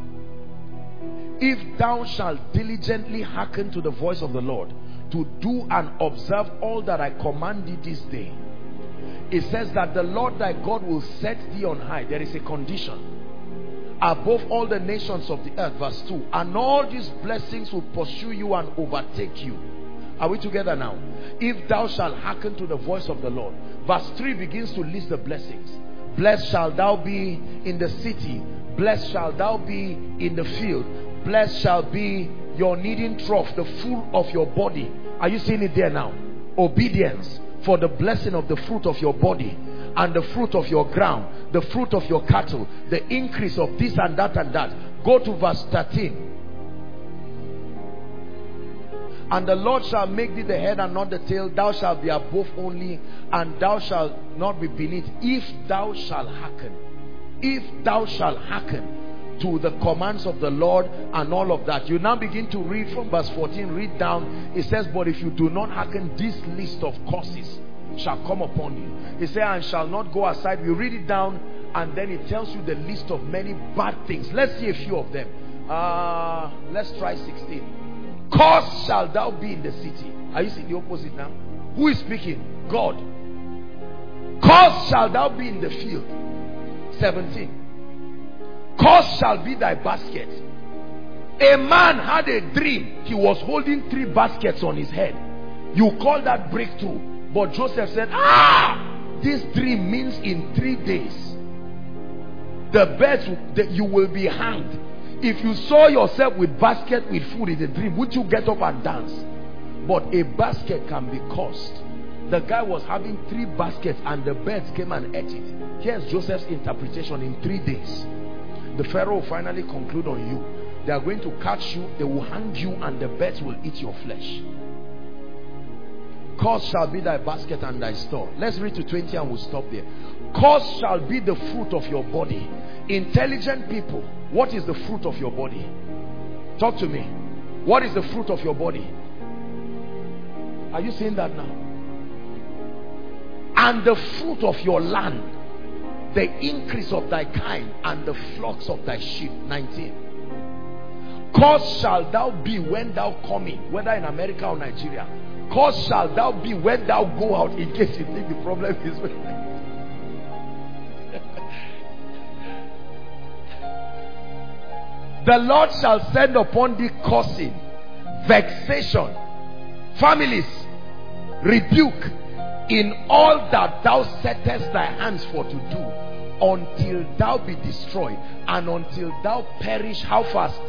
if thou shalt diligently hearken to the voice of the Lord, to do and observe all that I command thee this day. It says that the Lord thy God will set thee on high. There is a condition. Above all the nations of the earth. Verse two. And all these blessings will pursue you and overtake you. Are we together now? If thou shalt hearken to the voice of the Lord. Verse three begins to list the blessings. Blessed shalt thou be in the city. Blessed shalt thou be in the field. Blessed shall be your kneading trough, the food of your body. Are you seeing it there now? Obedience for the blessing of the fruit of your body and the fruit of your ground, the fruit of your cattle, the increase of this and that and that. Go to verse thirteen. And the Lord shall make thee the head and not the tail. Thou shalt be above only, and thou shalt not be beneath. If thou shalt hearken. If thou shalt hearken to the commands of the Lord and all of that. You now begin to read from verse fourteen. Read down. It says, but if you do not hearken, this list of curses shall come upon you. It says, and shall not go aside. You read it down, and then it tells you the list of many bad things. Let's see a few of them. Uh, let's try sixteen. Cursed shall thou be in the city. Are you seeing the opposite now? Who is speaking? God. Cursed shall thou be in the field. seventeen. Cursed shall be thy basket. A man had a dream. He was holding three baskets on his head. You call that breakthrough. But Joseph said, ah, this dream means in three days the birds, that you will be hanged. If you saw yourself with basket with food in the dream, would you get up and dance? But a basket can be cursed. The guy was having three baskets and the birds came and ate it. Here's Joseph's interpretation: in three days the Pharaoh will finally conclude on you. They are going to catch you, they will hang you, and the birds will eat your flesh. Cursed shall be thy basket and thy store. Let's read to twenty and we'll stop there. Cursed shall be the fruit of your body. Intelligent people, what is the fruit of your body? Talk to me. What is the fruit of your body? Are you seeing that now? And the fruit of your land, the increase of thy kind, and the flocks of thy sheep. nineteen. Cursed shall thou be when thou coming, whether in America or Nigeria. Cursed shall thou be when thou go out, in case you think the problem is with the Lord shall send upon thee cursing, vexation, families, rebuke, in all that thou settest thy hands for to do, until thou be destroyed, and until thou perish. How fast?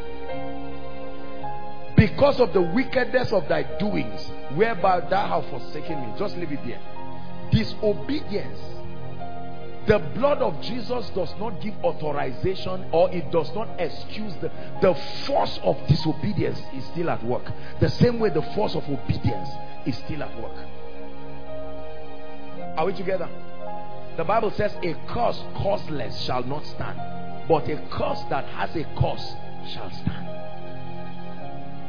Because of the wickedness of thy doings, whereby thou hast forsaken me. Just leave it there. Disobedience. The blood of Jesus does not give authorization, or it does not excuse the, the force of disobedience is still at work. The same way the force of obedience is still at work. Are we together? The Bible says a curse causeless shall not stand, but a curse that has a cause shall stand.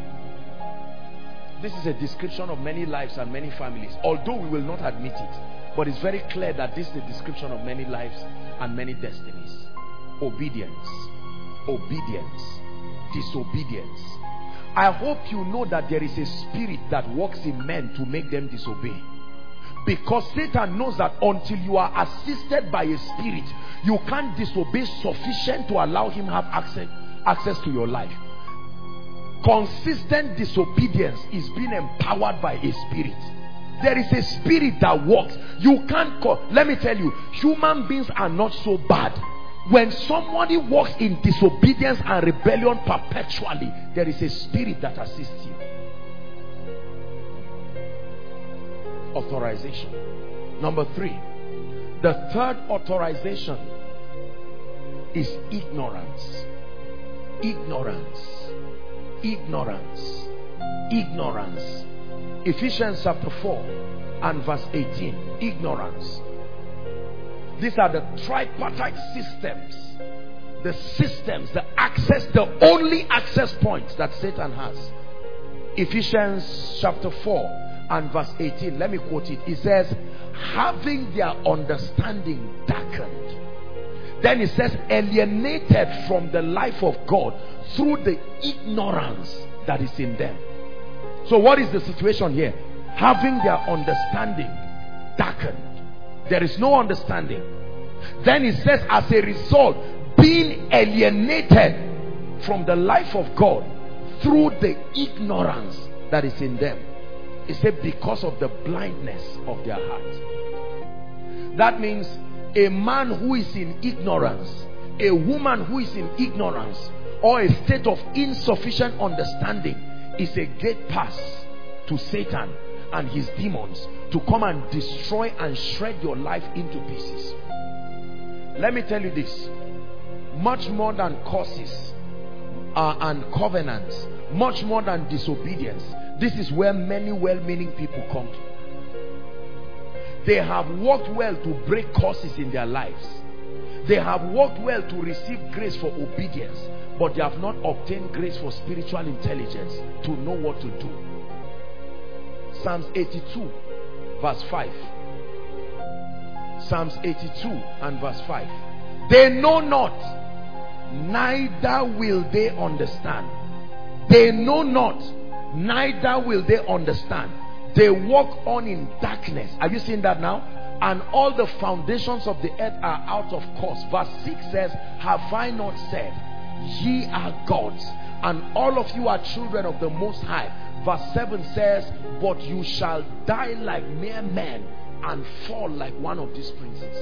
This is a description of many lives and many families, although we will not admit it. But it's very clear that this is a description of many lives and many destinies. Obedience, obedience, disobedience. I hope you know that there is a spirit that works in men to make them disobey. Because Satan knows that until you are assisted by a spirit, you can't disobey sufficient to allow him have access, access to your life. Consistent disobedience is being empowered by a spirit. There is a spirit that works. You can't call. Let me tell you, human beings are not so bad. When somebody walks in disobedience and rebellion perpetually, there is a spirit that assists you. Authorization. Number three, the third authorization is ignorance. Ignorance. Ignorance. Ignorance. Ephesians chapter four and verse eighteen. Ignorance. These are the tripartite systems. The systems, the access, the only access points that Satan has. Ephesians chapter four and verse eighteen. Let me quote it. It says, having their understanding darkened. Then it says, alienated from the life of God through the ignorance that is in them. So what is the situation here? Having their understanding darkened. There is no understanding. Then it says, as a result, being alienated from the life of God through the ignorance that is in them. It said, because of the blindness of their heart. That means a man who is in ignorance, a woman who is in ignorance, or a state of insufficient understanding is a gate pass to Satan and his demons to come and destroy and shred your life into pieces. Let me tell you this, much more than curses uh, and covenants, much more than disobedience, this is where many well-meaning people come to. They have worked well to break curses in their lives. They have worked well to receive grace for obedience, but they have not obtained grace for spiritual intelligence to know what to do. Psalms eighty-two verse five. Psalms eighty-two and verse five. They know not, neither will they understand. They know not, neither will they understand. They walk on in darkness. Have you seen that now? And all the foundations of the earth are out of course. Verse six says, have I not said, ye are gods, and all of you are children of the Most High. Verse seven says, but you shall die like mere men and fall like one of these princes.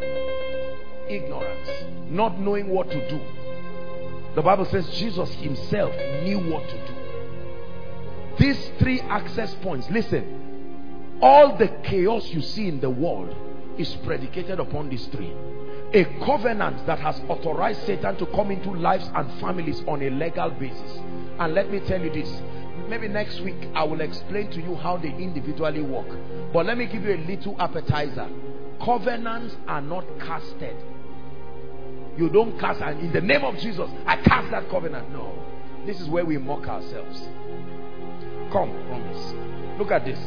Ignorance, not knowing what to do. The Bible says Jesus himself knew what to do. These three access points, listen, all the chaos you see in the world is predicated upon these three. A covenant that has authorized Satan to come into lives and families on a legal basis. And let me tell you this, maybe next week I will explain to you how they individually work. But let me give you a little appetizer. Covenants are not casted. You don't cast, and in the name of Jesus, I cast that covenant. No. This is where we mock ourselves. Come, promise. Look at this.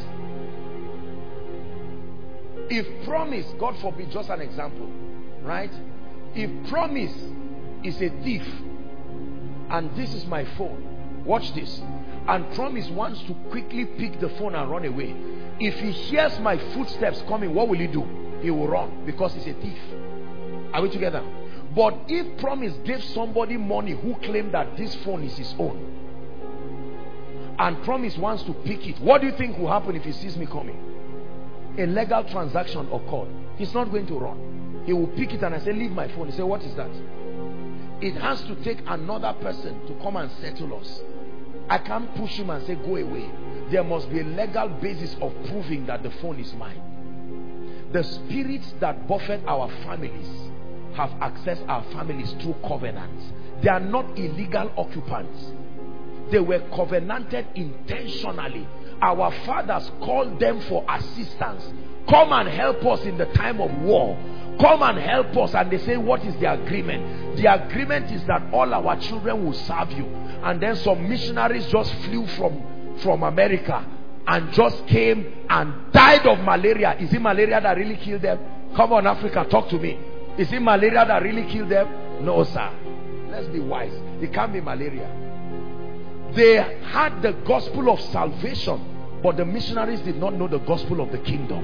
If promise, God forbid, just an example, right? If promise is a thief, and this is my phone, watch this, and promise wants to quickly pick the phone and run away, if he hears my footsteps coming, what will he do? He will run, because he's a thief. Are we together? But if promise gave somebody money who claimed that this phone is his own, and promise wants to pick it, what do you think will happen if he sees me coming? A legal transaction occurred. He's not going to run. He will pick it, and I say, leave my phone. He say, what is that? It has to take another person to come and settle us. I can't push him and say, go away. There must be a legal basis of proving that the phone is mine. The spirits that buffet our families have accessed our families through covenants. They are not illegal occupants. They were covenanted intentionally. Our fathers called them for assistance. Come and help us in the time of war. Come and help us. And they say, what is the agreement? The agreement is that all our children will serve you. And then some missionaries just flew from, from America and just came and died of malaria. Is it malaria that really killed them? Come on, Africa, talk to me. Is it malaria that really killed them? No, sir. Let's be wise. It can't be malaria. They had the gospel of salvation, but the missionaries did not know the gospel of the kingdom.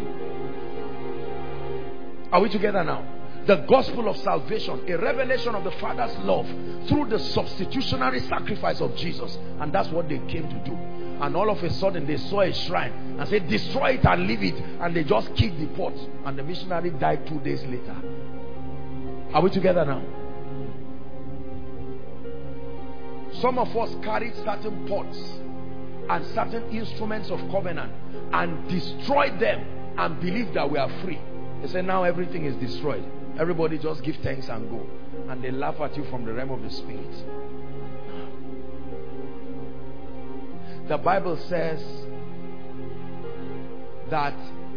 Are we together now? The gospel of salvation, a revelation of the Father's love through the substitutionary sacrifice of Jesus. And that's what they came to do. And all of a sudden they saw a shrine and said, destroy it and leave it. And they just kicked the pot. And the missionary died two days later. Are we together now? Some of us carried certain pots and certain instruments of covenant and destroyed them and believed that we are free. They say now everything is destroyed. Everybody just give thanks and go. And they laugh at you from the realm of the spirit. The Bible says that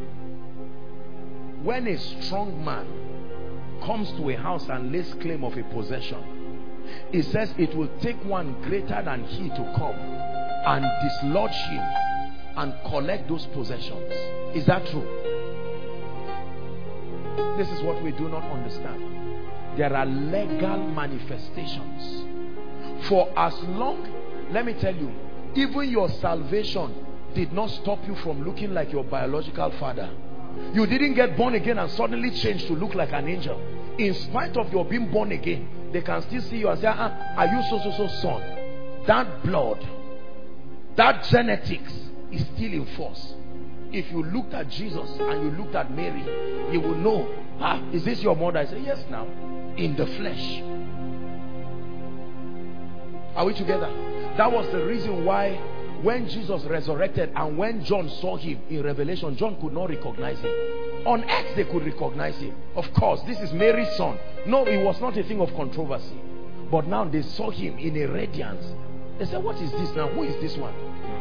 when a strong man comes to a house and lays claim of a possession, it says it will take one greater than he to come and dislodge him and collect those possessions. Is that true? This is what we do not understand. There are legal manifestations. For as long, let me tell you, even your salvation did not stop you from looking like your biological father. You didn't get born again and suddenly change to look like an angel. In spite of your being born again, they can still see you and say, ah, are you so so so son? That blood, that genetics is still in force. If you looked at Jesus and you looked at Mary, you will know, ah, is this your mother? I say, yes, now, in the flesh. Are we together? That was the reason why when Jesus resurrected and when John saw him in Revelation, John could not recognize him. On earth they could recognize him. Of course, this is Mary's son. No, it was not a thing of controversy. But now they saw him in a radiance. They said, what is this now? Who is this one?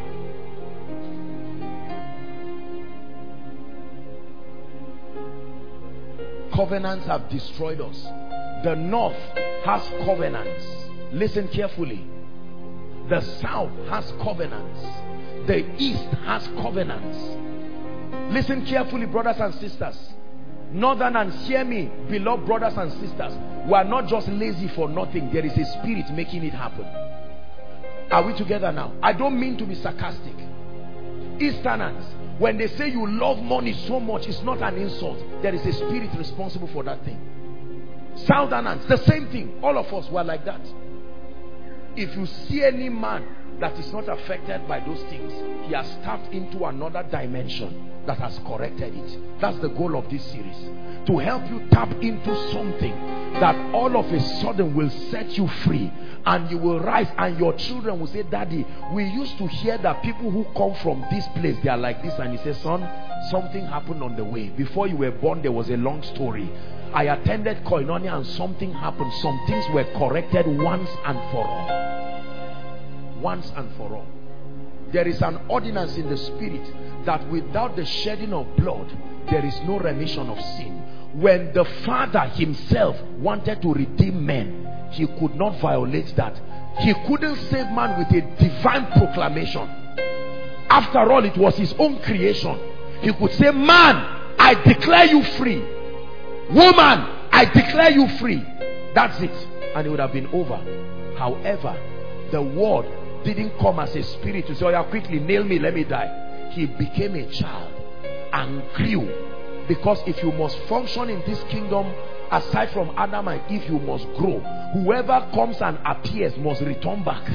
Covenants have destroyed us. The north has covenants. Listen carefully. The south has covenants. The east has covenants. Listen carefully, brothers and sisters. Northerners, hear me, beloved brothers and sisters. We are not just lazy for nothing. There is a spirit making it happen. Are we together now? I don't mean to be sarcastic. Easterners, when they say you love money so much, it's not an insult. There is a spirit responsible for that thing. Southerners, the same thing. All of us were like that. If you see any man that is not affected by those things, he has tapped into another dimension that has corrected it. That's the goal of this series. To help you tap into something that all of a sudden will set you free. And you will rise and your children will say, Daddy, we used to hear that people who come from this place, they are like this. And he says, son, something happened on the way. Before you were born, there was a long story. I attended Koinonia and something happened. Some things were corrected once and for all. Once and for all. There is an ordinance in the spirit that without the shedding of blood, there is no remission of sin. When the Father himself wanted to redeem men, he could not violate that. He couldn't save man with a divine proclamation. After all, it was his own creation. He could say, man, I declare you free. Woman, I declare you free. That's it. And it would have been over. However, the word didn't come as a spirit to say, oh yeah, quickly nail me, let me die. He became a child and grew. Because if you must function in this kingdom, aside from Adam and Eve, you must grow. Whoever comes and appears must return back.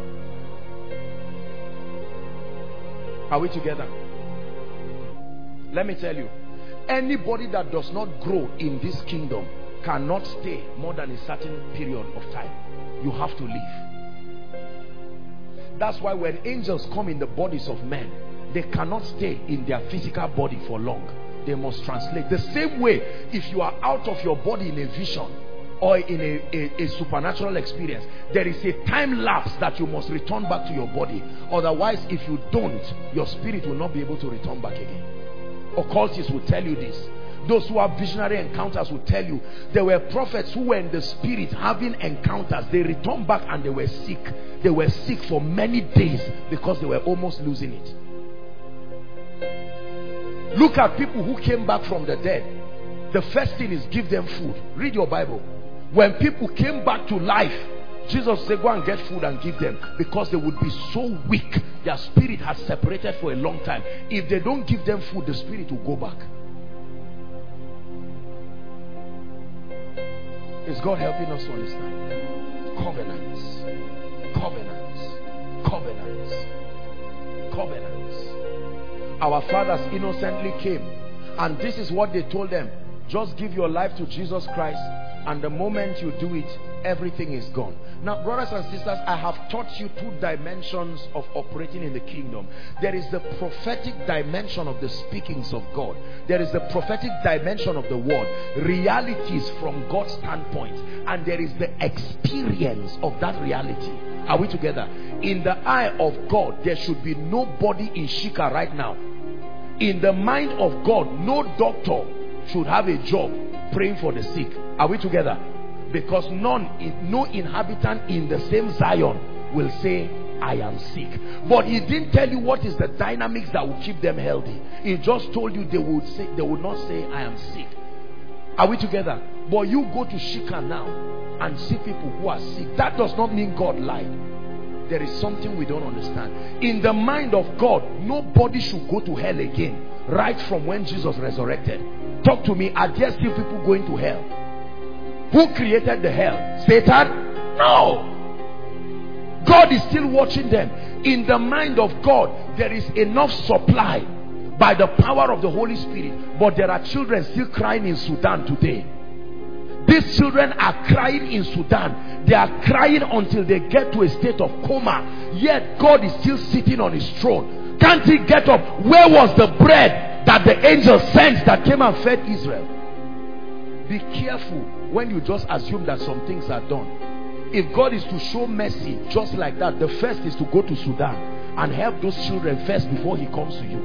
Are we together? Let me tell you, anybody that does not grow in this kingdom cannot stay more than a certain period of time. You have to leave. That's why when angels come in the bodies of men, they cannot stay in their physical body for long. They must translate. The same way, if you are out of your body in a vision or in a, a, a supernatural experience, there is a time lapse that you must return back to your body. Otherwise, if you don't, your spirit will not be able to return back again. Occultists will tell you this. Those who have visionary encounters will tell you there were prophets who were in the spirit having encounters. They returned back and they were sick. They were sick for many days because they were almost losing it. Look at people who came back from the dead. The first thing is give them food. Read your Bible. When people came back to life, Jesus said, go and get food and give them, because they would be so weak. Their spirit has separated for a long time. If they don't give them food, the spirit will go back. Is God helping us to understand? Covenants. Covenants. Covenants. Covenants. Our fathers innocently came, and this is what they told them. Just give your life to Jesus Christ, and the moment you do it, everything is gone. Now, brothers and sisters, I have taught you two dimensions of operating in the kingdom. There is the prophetic dimension of the speakings of God. There is the prophetic dimension of the word, realities from God's standpoint, and there is the experience of that reality. Are we together? In the eye of God, there should be nobody in Shika right now. In the mind of God, no doctor should have a job praying for the sick. Are we together? Because none, no inhabitant in the same Zion will say, I am sick. But he didn't tell you what is the dynamics that will keep them healthy. He just told you they would say, they would not say, I am sick. Are we together? But you go to Shika now and see people who are sick. That does not mean God lied. There is something we don't understand. In the mind of God, nobody should go to hell again, right from when Jesus resurrected. Talk to me. Are there still people going to hell? Who created the hell? Satan? No. God is still watching them. In the mind of God, there is enough supply by the power of the Holy Spirit. But there are children still crying in Sudan today. These children are crying in Sudan. They are crying until they get to a state of coma. Yet God is still sitting on his throne. Can't he get up? Where was the bread that the angel sent that came and fed Israel? Be careful when you just assume that some things are done. If God is to show mercy just like that, the first is to go to Sudan and help those children first before he comes to you.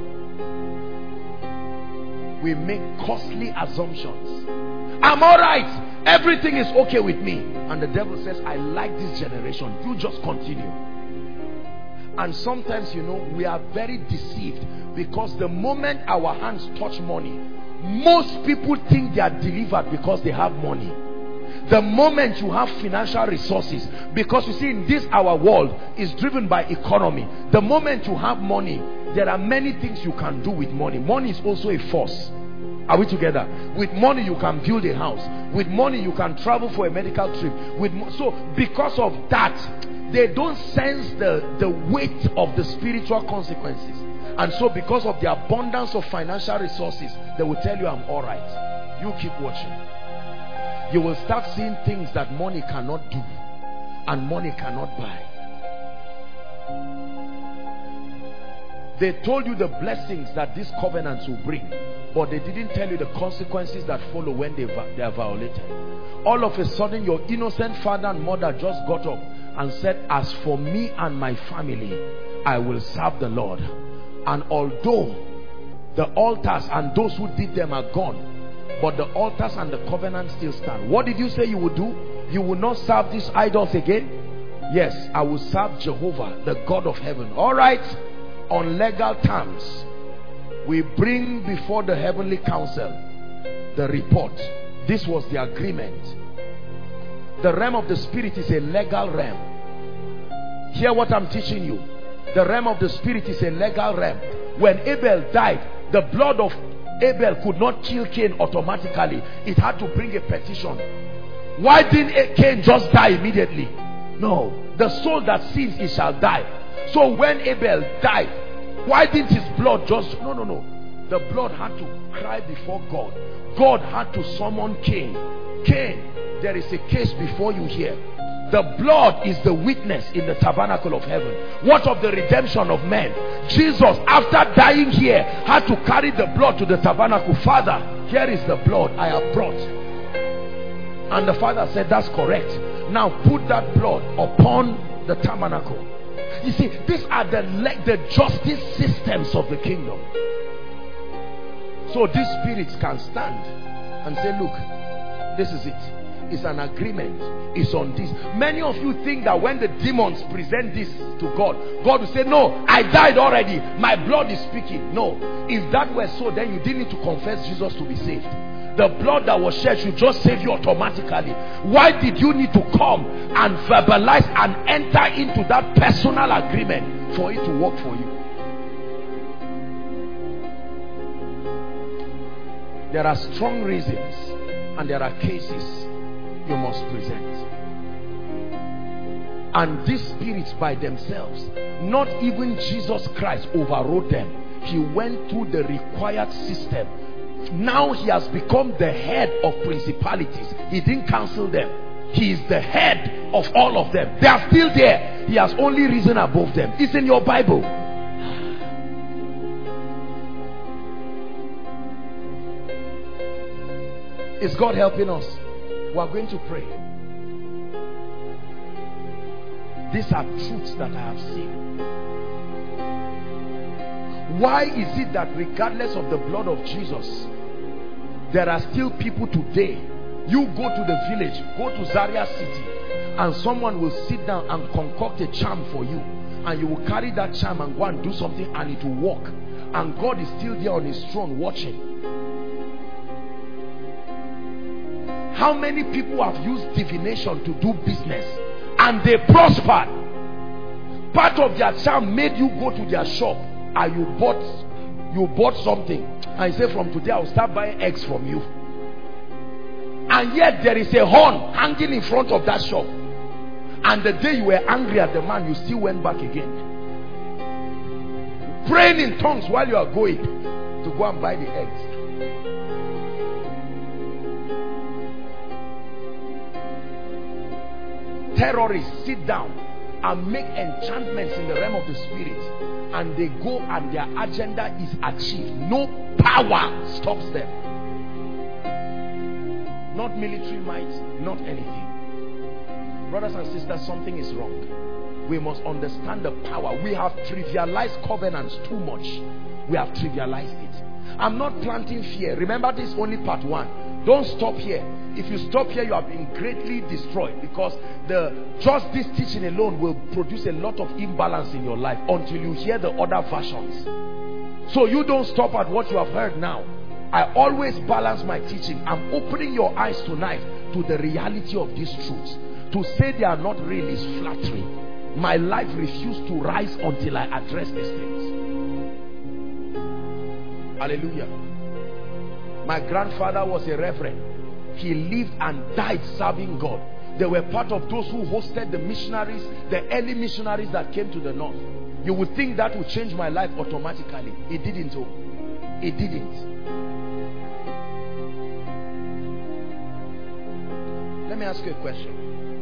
We make costly assumptions. I'm all right. Everything is okay with me. And the devil says, I like this generation. You just continue. And sometimes, you know, we are very deceived, because the moment our hands touch money, most people think they are delivered because they have money. The moment you have financial resources, because you see, in this our world is driven by economy. The moment you have money, there are many things you can do with money. Money is also a force. Are we together? With money you can build a house. With money you can travel for a medical trip. With so because of that, they don't sense the, the weight of the spiritual consequences. And so because of the abundance of financial resources, they will tell you, I'm all right. You keep watching. You will start seeing things that money cannot do and money cannot buy. They told you the blessings that these covenants will bring, but they didn't tell you the consequences that follow when they, they are violated. All of a sudden, your innocent father and mother just got up and said, as for me and my family, I will serve the Lord. And although the altars and those who did them are gone, but the altars and the covenant still stand. What did you say you would do? You will not serve these idols again? Yes, I will serve Jehovah, the God of heaven. All right, on legal terms, we bring before the heavenly council the report. This was the agreement. The realm of the spirit is a legal realm. Hear what I'm teaching you. The realm of the spirit is a legal realm. When Abel died, the blood of Abel could not kill Cain automatically. It had to bring a petition. Why didn't Cain just die immediately? No. The soul that sins, it shall die. So when Abel died, why didn't his blood just... No, no, no. The blood had to cry before God. God had to summon Cain. Cain, there is a case before you here. The blood is the witness in the tabernacle of heaven. What of the redemption of men? Jesus, after dying here, had to carry the blood to the tabernacle. Father, here is the blood I have brought. And the father said, that's correct. Now put that blood upon the tabernacle. You see, these are the, the justice systems of the kingdom. So these spirits can stand and say, look, this is it. It's an agreement. It's on this. Many of you think that when the demons present this to God, God will say, no, I died already. My blood is speaking. No. If that were so, then you didn't need to confess Jesus to be saved. The blood that was shed should just save you automatically. Why did you need to come and verbalize and enter into that personal agreement for it to work for you? There are strong reasons and there are cases you must present. And these spirits by themselves, not even Jesus Christ overrode them. He went through the required system. Now he has become the head of principalities. He didn't cancel them. He is the head of all of them. They are still there. He has only risen above them. It's in your Bible. Is God helping us? We are going to pray. These are truths that I have seen. Why is it that regardless of the blood of Jesus, there are still people today? You go to the village, go to Zaria City, and someone will sit down and concoct a charm for you, and you will carry that charm and go and do something, and it will work, and God is still there on his throne watching. How many people have used divination to do business and they prospered? Part of their charm made you go to their shop and you bought you bought something and you say, from today I will start buying eggs from you. And yet there is a horn hanging in front of that shop, and the day you were angry at the man, you still went back again, praying in tongues while you are going to go and buy the eggs. Terrorists sit down and make enchantments in the realm of the spirit, and they go and their agenda is achieved. No power stops them. Not military might, not anything. Brothers and sisters, something is wrong. We must understand the power. We have trivialized covenants too much. We have trivialized it. I'm not planting fear. Remember, this is only part one. Don't stop here. If you stop here, you have been greatly destroyed, because the just this teaching alone will produce a lot of imbalance in your life until you hear the other versions. So you don't stop at what you have heard now. I always balance my teaching. I'm opening your eyes tonight to the reality of these truths. To say they are not real is flattery. My life refused to rise until I address these things. Hallelujah. My grandfather was a reverend. He lived and died serving God. They were part of those who hosted the missionaries, the early missionaries that came to the north. You would think that would change my life automatically. It didn't. Oh. It didn't. Let me ask you a question.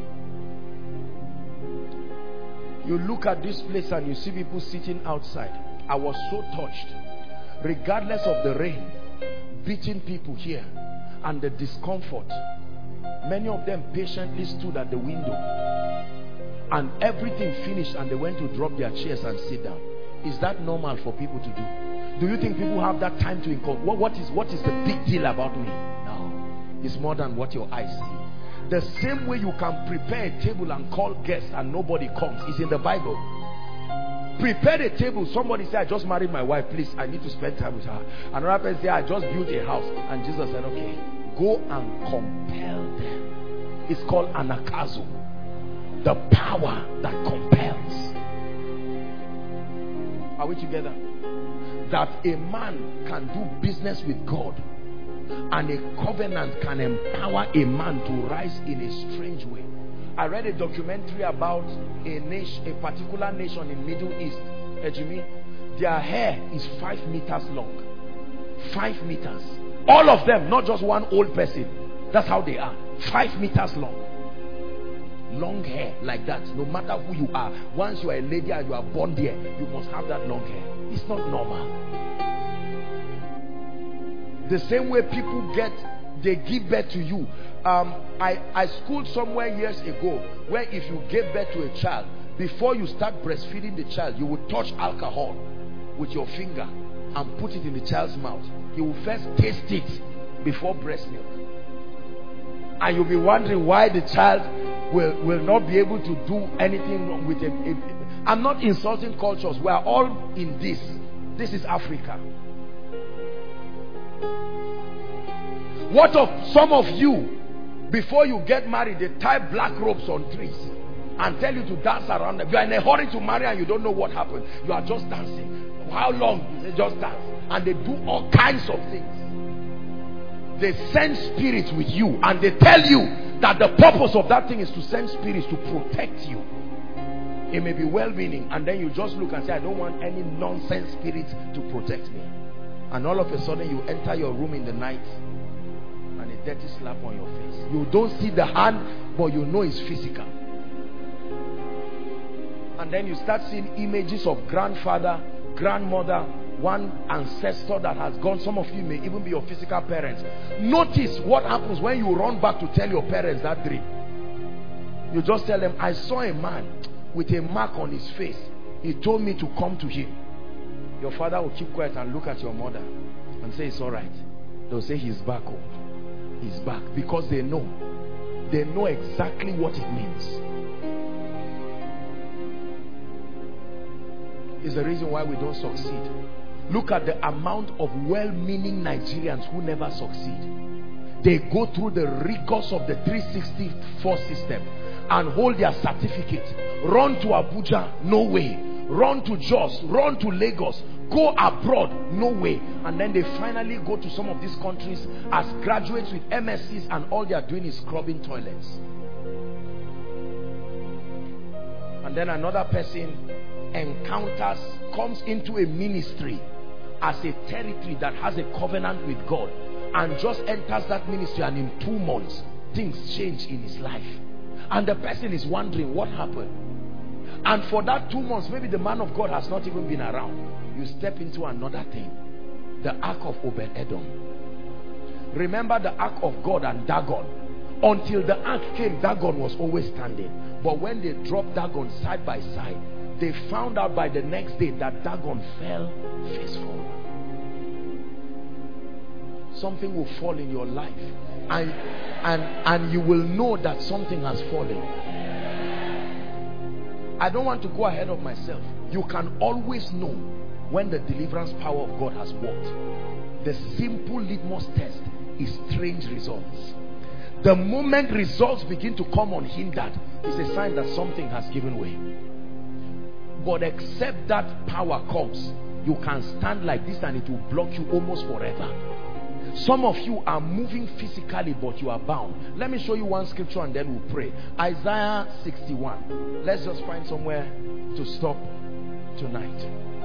You look at this place and you see people sitting outside. I was so touched. Regardless of the rain beating people here and the discomfort, many of them patiently stood at the window, and everything finished and they went to drop their chairs and sit down. Is that normal for people to do? Do you think people have that time to inculcate? What, what is what is the big deal about me? No, it's more than what your eyes see. The same way you can prepare a table and call guests and nobody comes is in the Bible. Prepare a table. Somebody said, I just married my wife, please, I need to spend time with her. Another person said, I just built a house. And Jesus said, okay, go and compel them. It's called anakazo. The power that compels. Are we together? That a man can do business with God, and a covenant can empower a man to rise in a strange way. I read a documentary about a nation, a particular nation in Middle East. Ejimi, their hair is five meters long. Five meters. All of them, not just one old person. That's how they are. Five meters long. Long hair like that. No matter who you are. Once you are a lady and you are born there, you must have that long hair. It's not normal. The same way people get, they give birth to you. Um, I, I schooled somewhere years ago where if you gave birth to a child, before you start breastfeeding the child, you would touch alcohol with your finger and put it in the child's mouth. You will first taste it before breast milk. And you'll be wondering why the child will, will not be able to do anything wrong with it. I'm not insulting cultures. We are all in this. This is Africa. What of some of you, before you get married, they tie black ropes on trees and tell you to dance around them. You are in a hurry to marry and you don't know what happened. You are just dancing. How long? They just dance. And they do all kinds of things. They send spirits with you and they tell you that the purpose of that thing is to send spirits to protect you. It may be well-meaning, and then you just look and say, I don't want any nonsense spirit to protect me. And all of a sudden you enter your room in the night and a dirty slap on your face. You don't see the hand, but you know it's physical. And then you start seeing images of grandfather, grandmother, one ancestor that has gone. Some of you may even be your physical parents. Notice what happens when you run back to tell your parents that dream. You just tell them, I saw a man with a mark on his face. He told me to come to him. Your father will keep quiet and look at your mother and say, it's all right. They'll say, he's back. Oh, he's back. Because they know. They know exactly what it means. It's the reason why we don't succeed. Look at the amount of well-meaning Nigerians who never succeed. They go through the rigors of the three sixty-four system and hold their certificate. Run to Abuja, no way. Run to Jos, run to Lagos, go abroad, no way. And then they finally go to some of these countries as graduates with M S Cs, and all they are doing is scrubbing toilets. And then another person encounters, comes into a ministry as a territory that has a covenant with God, and just enters that ministry, and in two months things change in his life. And the person is wondering what happened. And for that two months, maybe the man of God has not even been around. You step into another thing. The ark of Obed-Edom. Remember the ark of God and Dagon. Until the ark came, Dagon was always standing. But when they dropped Dagon side by side, they found out by the next day that Dagon fell face forward. Something will fall in your life, and and and you will know that something has fallen. I don't want to go ahead of myself. You can always know when the deliverance power of God has worked. The simple litmus test is strange results. The moment results begin to come unhindered, it's a sign that something has given way. But except that power comes, you can stand like this and it will block you almost forever. Some of you are moving physically, but you are bound. Let me show you one scripture and then we'll pray. Isaiah sixty-one. Let's just find somewhere to stop tonight.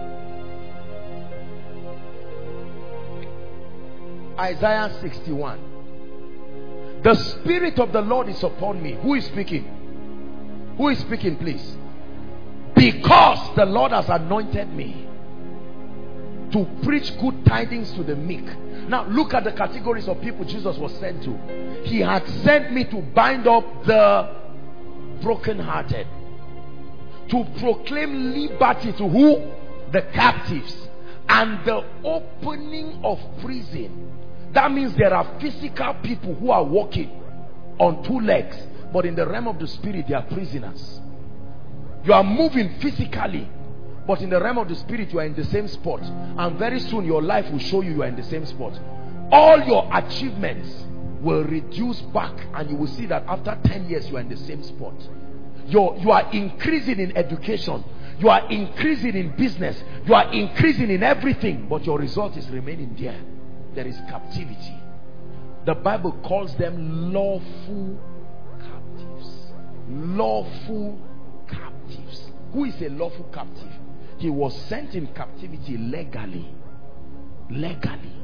Isaiah sixty-one. The Spirit of the Lord is upon me. Who is speaking? Who is speaking, please? Because the Lord has anointed me to preach good tidings to the meek. Now look at the categories of people Jesus was sent to. He had sent me to bind up the brokenhearted, to proclaim liberty to who? The captives, and the opening of prison. That means there are physical people who are walking on two legs, but in the realm of the spirit they are prisoners. You are moving physically, but in the realm of the spirit you are in the same spot, and very soon your life will show you you are in the same spot. All your achievements will reduce back, and you will see that after ten years you are in the same spot. You're, you are increasing in education, you are increasing in business, you are increasing in everything, but your result is remaining there. There is captivity. The Bible calls them lawful captives. Lawful captives. Who is a lawful captive? He was sent in captivity legally. Legally.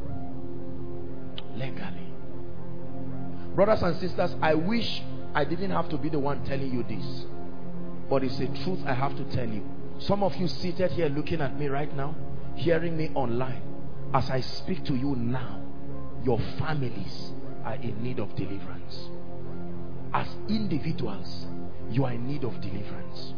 Legally. Brothers and sisters, I wish I didn't have to be the one telling you this, but it's a truth I have to tell you. Some of you seated here looking at me right now, hearing me online, as I speak to you now, your families are in need of deliverance. As individuals, you are in need of deliverance.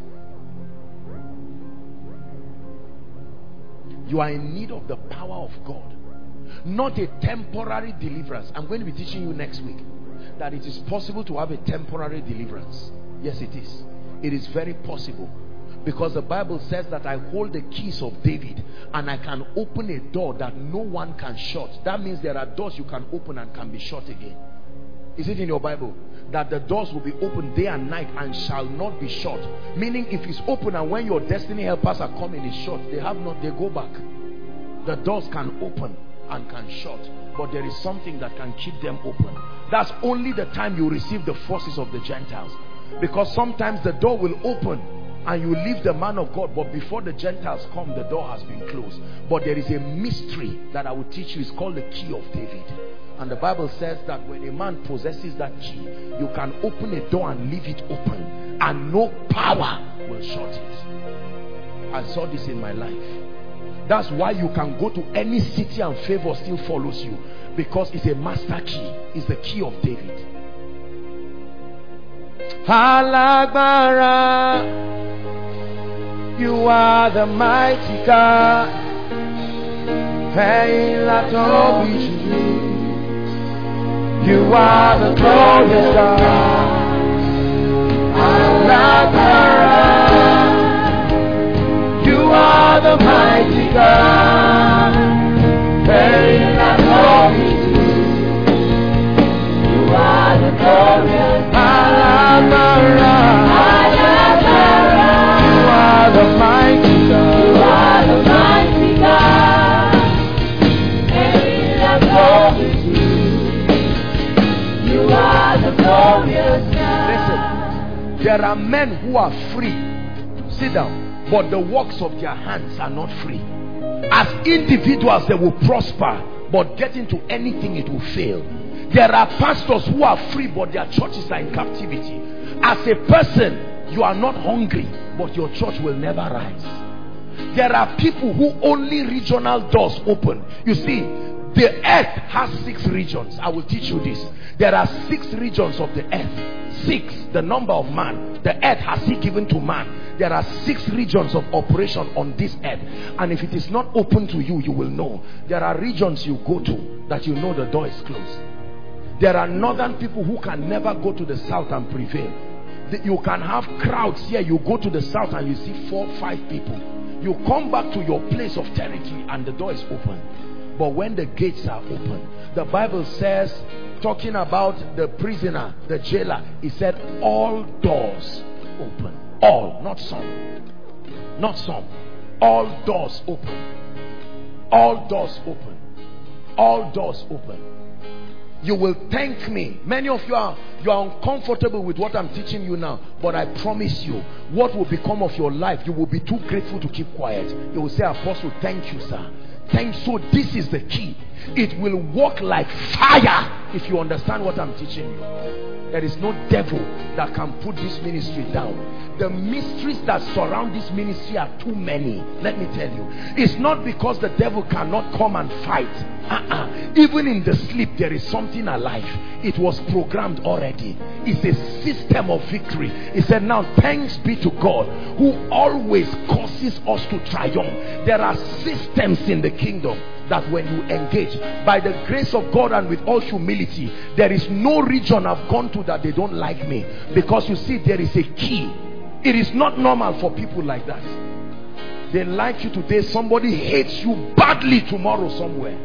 You are in need of the power of God. Not a temporary deliverance. I'm going to be teaching you next week. that it is possible to have a temporary deliverance? Yes, it is. It is very possible. Because the Bible says that I hold the keys of David and I can open a door that no one can shut. That means there are doors you can open and can be shut again. Is it in your Bible? That the doors will be open day and night and shall not be shut. Meaning if it's open and when your destiny helpers are coming it's shut, they have not, they go back. The doors can open and can shut, but there is something that can keep them open. That's only the time you receive the forces of the Gentiles. Because sometimes the door will open and you leave the man of God, but before the Gentiles come, the door has been closed. But there is a mystery that I will teach you. It's called the key of David. And the Bible says that when a man possesses that key, you can open a door and leave it open, and no power will shut it. I saw this in my life. That's why you can go to any city and favor still follows you, because it's a master key. It's the key of David. Halagbara, you are the mighty God. You are the glorious God. Halagbara, you are the mighty God. You are the glorious Halagbara, you are the mighty God. You are the mighty God. You are the glorious God. Listen, there are men who are free. Sit down. But the works of their hands are not free. As individuals, they will prosper, but get into anything, it will fail. There are pastors who are free, but their churches are in captivity. As a person, you are not hungry, but your church will never rise. There are people who only regional doors open. You see, the earth has six regions. I will teach you this. There are six regions of the earth. Six, the number of man. The earth has he given to man. There are six regions of operation on this earth. And if it is not open to you, you will know. There are regions you go to that you know the door is closed. There are northern people who can never go to the south and prevail. You can have crowds here. You go to the south and you see four, five people. You come back to your place of territory and the door is open. But when the gates are open, the Bible says, talking about the prisoner, the jailer, he said all doors open. All, not some. Not some. All doors open. All doors open. All doors open. You will thank me. Many of you are you are uncomfortable with what I'm teaching you now, but I promise you, what will become of your life, you will be too grateful to keep quiet. You will say, Apostle, thank you, sir. Thanks. So this is the key. It will work like fire if you understand what I'm teaching you. There is no devil that can put this ministry down. The mysteries that surround this ministry are too many. Let me tell you, it's not because the devil cannot come and fight. Uh-uh. Even in the sleep, there is something alive. It was programmed already. It's a system of victory. He said, now thanks be to God who always causes us to triumph. There are systems in the kingdom that when you engage, by the grace of God and with all humility, there is no region I've gone to that they don't like me. Because you see, there is a key. It is not normal for people like that. They like you today, somebody hates you badly tomorrow somewhere.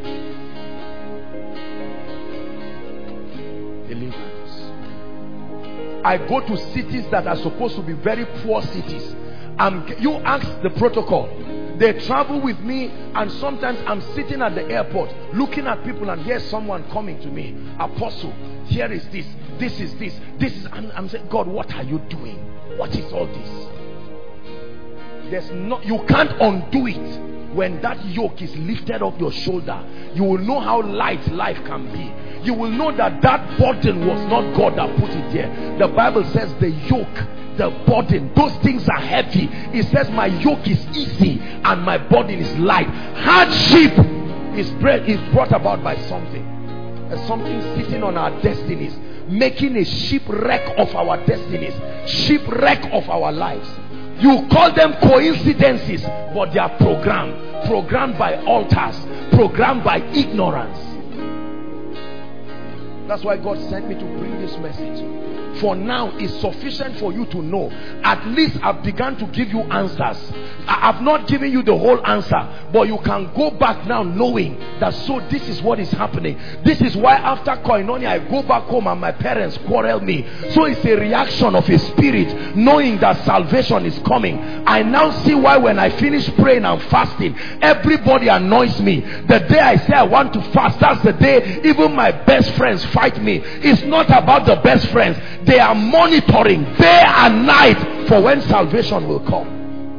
Deliverance. I go to cities that are supposed to be very poor cities. Um, you ask the protocol. They travel with me, and sometimes I'm sitting at the airport looking at people, and here's someone coming to me. Apostle, here is this, this is this, this is, and I'm saying, God, what are you doing? What is all this? There's no, you can't undo it. When that yoke is lifted off your shoulder, you will know how light life can be. You will know that that burden was not God that put it there. The Bible says the yoke, the burden, those things are heavy. It says my yoke is easy and my burden is light. Hardship is brought about by something. There's something sitting on our destinies, making a shipwreck of our destinies, shipwreck of our lives. You call them coincidences, but they are programmed. Programmed by altars, programmed by ignorance. That's why God sent me to bring this message. For now, it's sufficient for you to know. At least I've begun to give you answers. I have not given you the whole answer, but you can go back now knowing that so this is what is happening. This is why after Koinonia I go back home and my parents quarrel me. So it's a reaction of a spirit knowing that salvation is coming. I now see why when I finish praying and fasting, everybody annoys me. The day I say I want to fast, that's the day even my best friends fight me. It's not about the best friends. They are monitoring day and night for when salvation will come.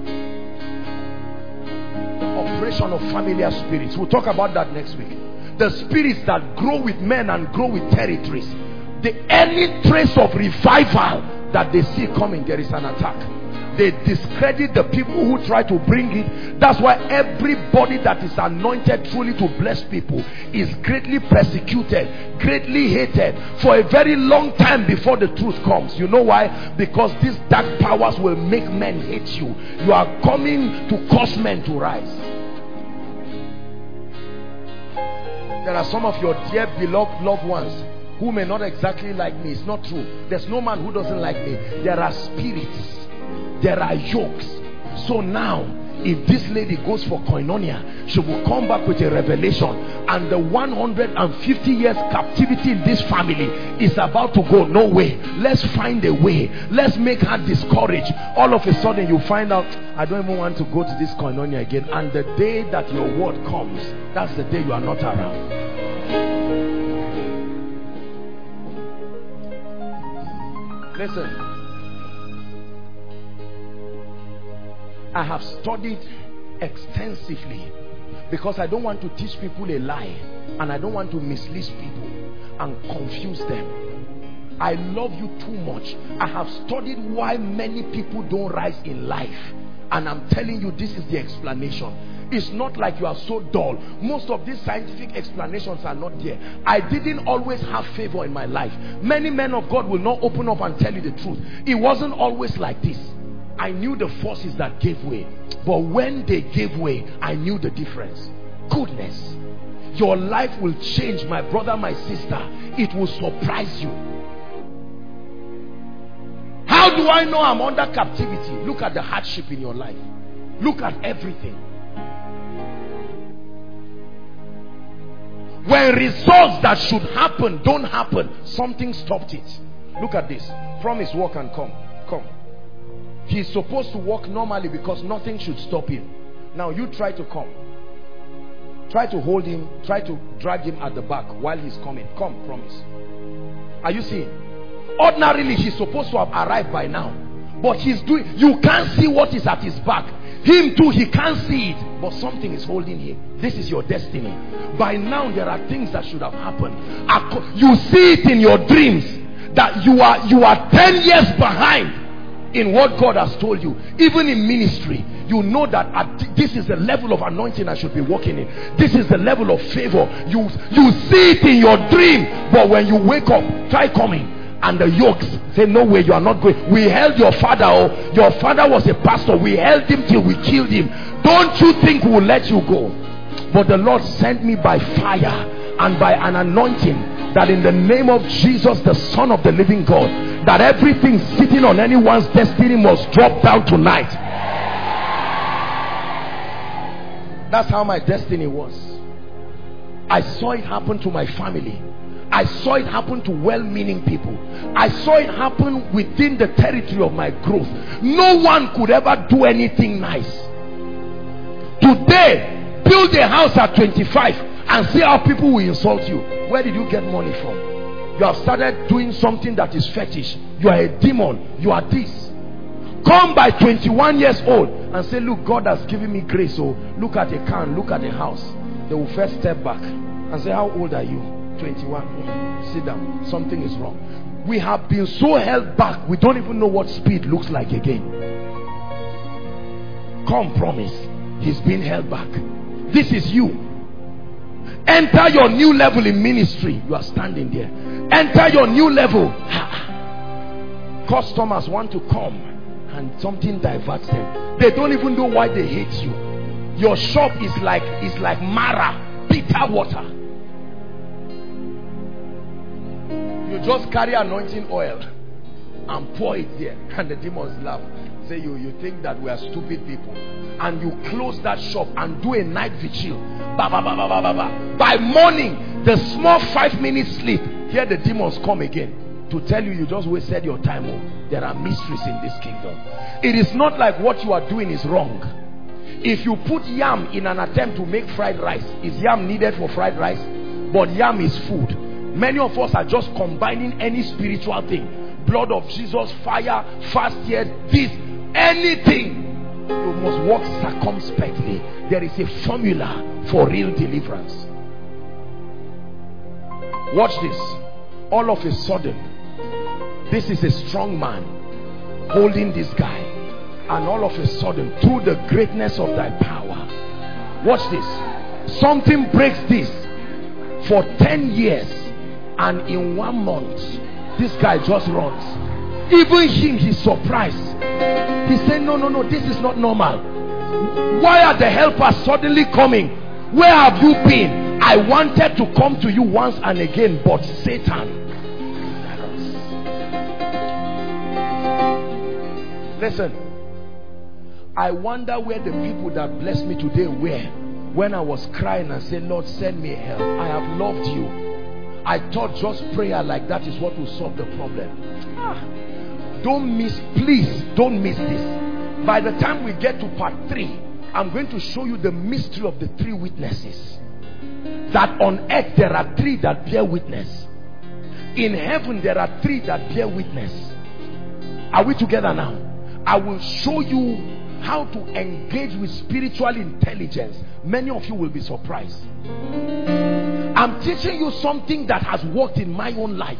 Operation of familiar spirits. We'll talk about that next week. The spirits that grow with men and grow with territories. The any trace of revival that they see coming, there is an attack. They discredit the people who try to bring it. That's why everybody that is anointed truly to bless people is greatly persecuted, greatly hated for a very long time before the truth comes. You know why? Because these dark powers will make men hate you. You are coming to cause men to rise. There are some of your dear beloved loved ones who may not exactly like me. It's not true. There's no man who doesn't like me. There are spirits. There are yokes. So now, if this lady goes for Koinonia, she will come back with a revelation, and the one hundred fifty years captivity in this family is about to go. No way. Let's find a way. Let's make her discouraged. All of a sudden you find out, I don't even want to go to this Koinonia again. And the day that your word comes, that's the day you are not around. Listen, I have studied extensively because I don't want to teach people a lie, and I don't want to mislead people and confuse them. I love you too much. I have studied why many people don't rise in life, and I'm telling you this is the explanation. It's not like you are so dull. Most of these scientific explanations are not there. I didn't always have favor in my life. Many men of God will not open up and tell you the truth. It wasn't always like this. I knew the forces that gave way, but when they gave way, I knew the difference. Goodness, your life will change, my brother, my sister. It will surprise you. How do I know I'm under captivity? Look at the hardship in your life. Look at everything. When results that should happen don't happen, something stopped it. Look at this. Promise, walk and come. Come. He's supposed to walk normally because nothing should stop him. Now you try to come. Try to hold him. Try to drag him at the back while he's coming. Come, promise. Are you seeing? Ordinarily, he's supposed to have arrived by now. But he's doing, you can't see what is at his back. Him too, he can't see it. But something is holding him. This is your destiny. By now, there are things that should have happened. You see it in your dreams that you are, you are ten years behind in what God has told you. Even in ministry, you know that at this is the level of anointing I should be walking in. This is the level of favor. You, you see it in your dream, but when you wake up, try coming. And the yokes say, no way, you are not going. We held your father. Oh, your father was a pastor. We held him till we killed him. Don't you think we will let you go? But the Lord sent me by fire and by an anointing, that in the name of Jesus, the Son of the living God, that everything sitting on anyone's destiny must drop down tonight. That's how my destiny was. I saw it happen to my family. I saw it happen to well-meaning people. I saw it happen within the territory of my growth. No one could ever do anything nice. Today, build a house at twenty-five and see how people will insult you. Where did you get money from? You have started doing something that is fetish. You are a demon. You are this. Come by twenty-one years old and say, look, God has given me grace. So look at a car, look at a house. They will first step back and say, how old are you? twenty-one. Sit down. Something is wrong. We have been so held back, we don't even know what speed looks like again. Come, promise. He's been held back. This is you. Enter your new level in ministry. You are standing there. Enter your new level. Customers want to come and something diverts them. They don't even know why they hate you. Your shop is like, is like Mara, bitter water. You just carry anointing oil and pour it there, and the demons laugh. Say, you, you think that we are stupid people. And you close that shop and do a night vigil. Ba, ba, ba, ba, ba, ba, ba. By morning, the small five minutes sleep, here the demons come again to tell you you just wasted your time. Oh, there are mysteries in this kingdom. It is not like what you are doing is wrong. If you put yam in an attempt to make fried rice, is yam needed for fried rice? But yam is food. Many of us are just combining any spiritual thing. Blood of Jesus, fire, fast here, this, anything. You must walk circumspectly. There is a formula for real deliverance. Watch this. All of a sudden, this is a strong man holding this guy. And all of a sudden, through the greatness of thy power, watch this. Something breaks this for ten years. And in one month, this guy just runs. Even him, he's surprised. He said, no, no, no, this is not normal. Why are the helpers suddenly coming? Where have you been? I wanted to come to you once and again, but Satan. Listen, I wonder where the people that blessed me today were when I was crying and said, Lord, send me help. I have loved you. I thought just prayer like that is what will solve the problem. Ah. Don't miss, please don't miss this. By the time we get to part three, I'm going to show you the mystery of the three witnesses. That on earth there are three that bear witness. In heaven there are three that bear witness. Are we together now? I will show you how to engage with spiritual intelligence. Many of you will be surprised. I'm teaching you something that has worked in my own life.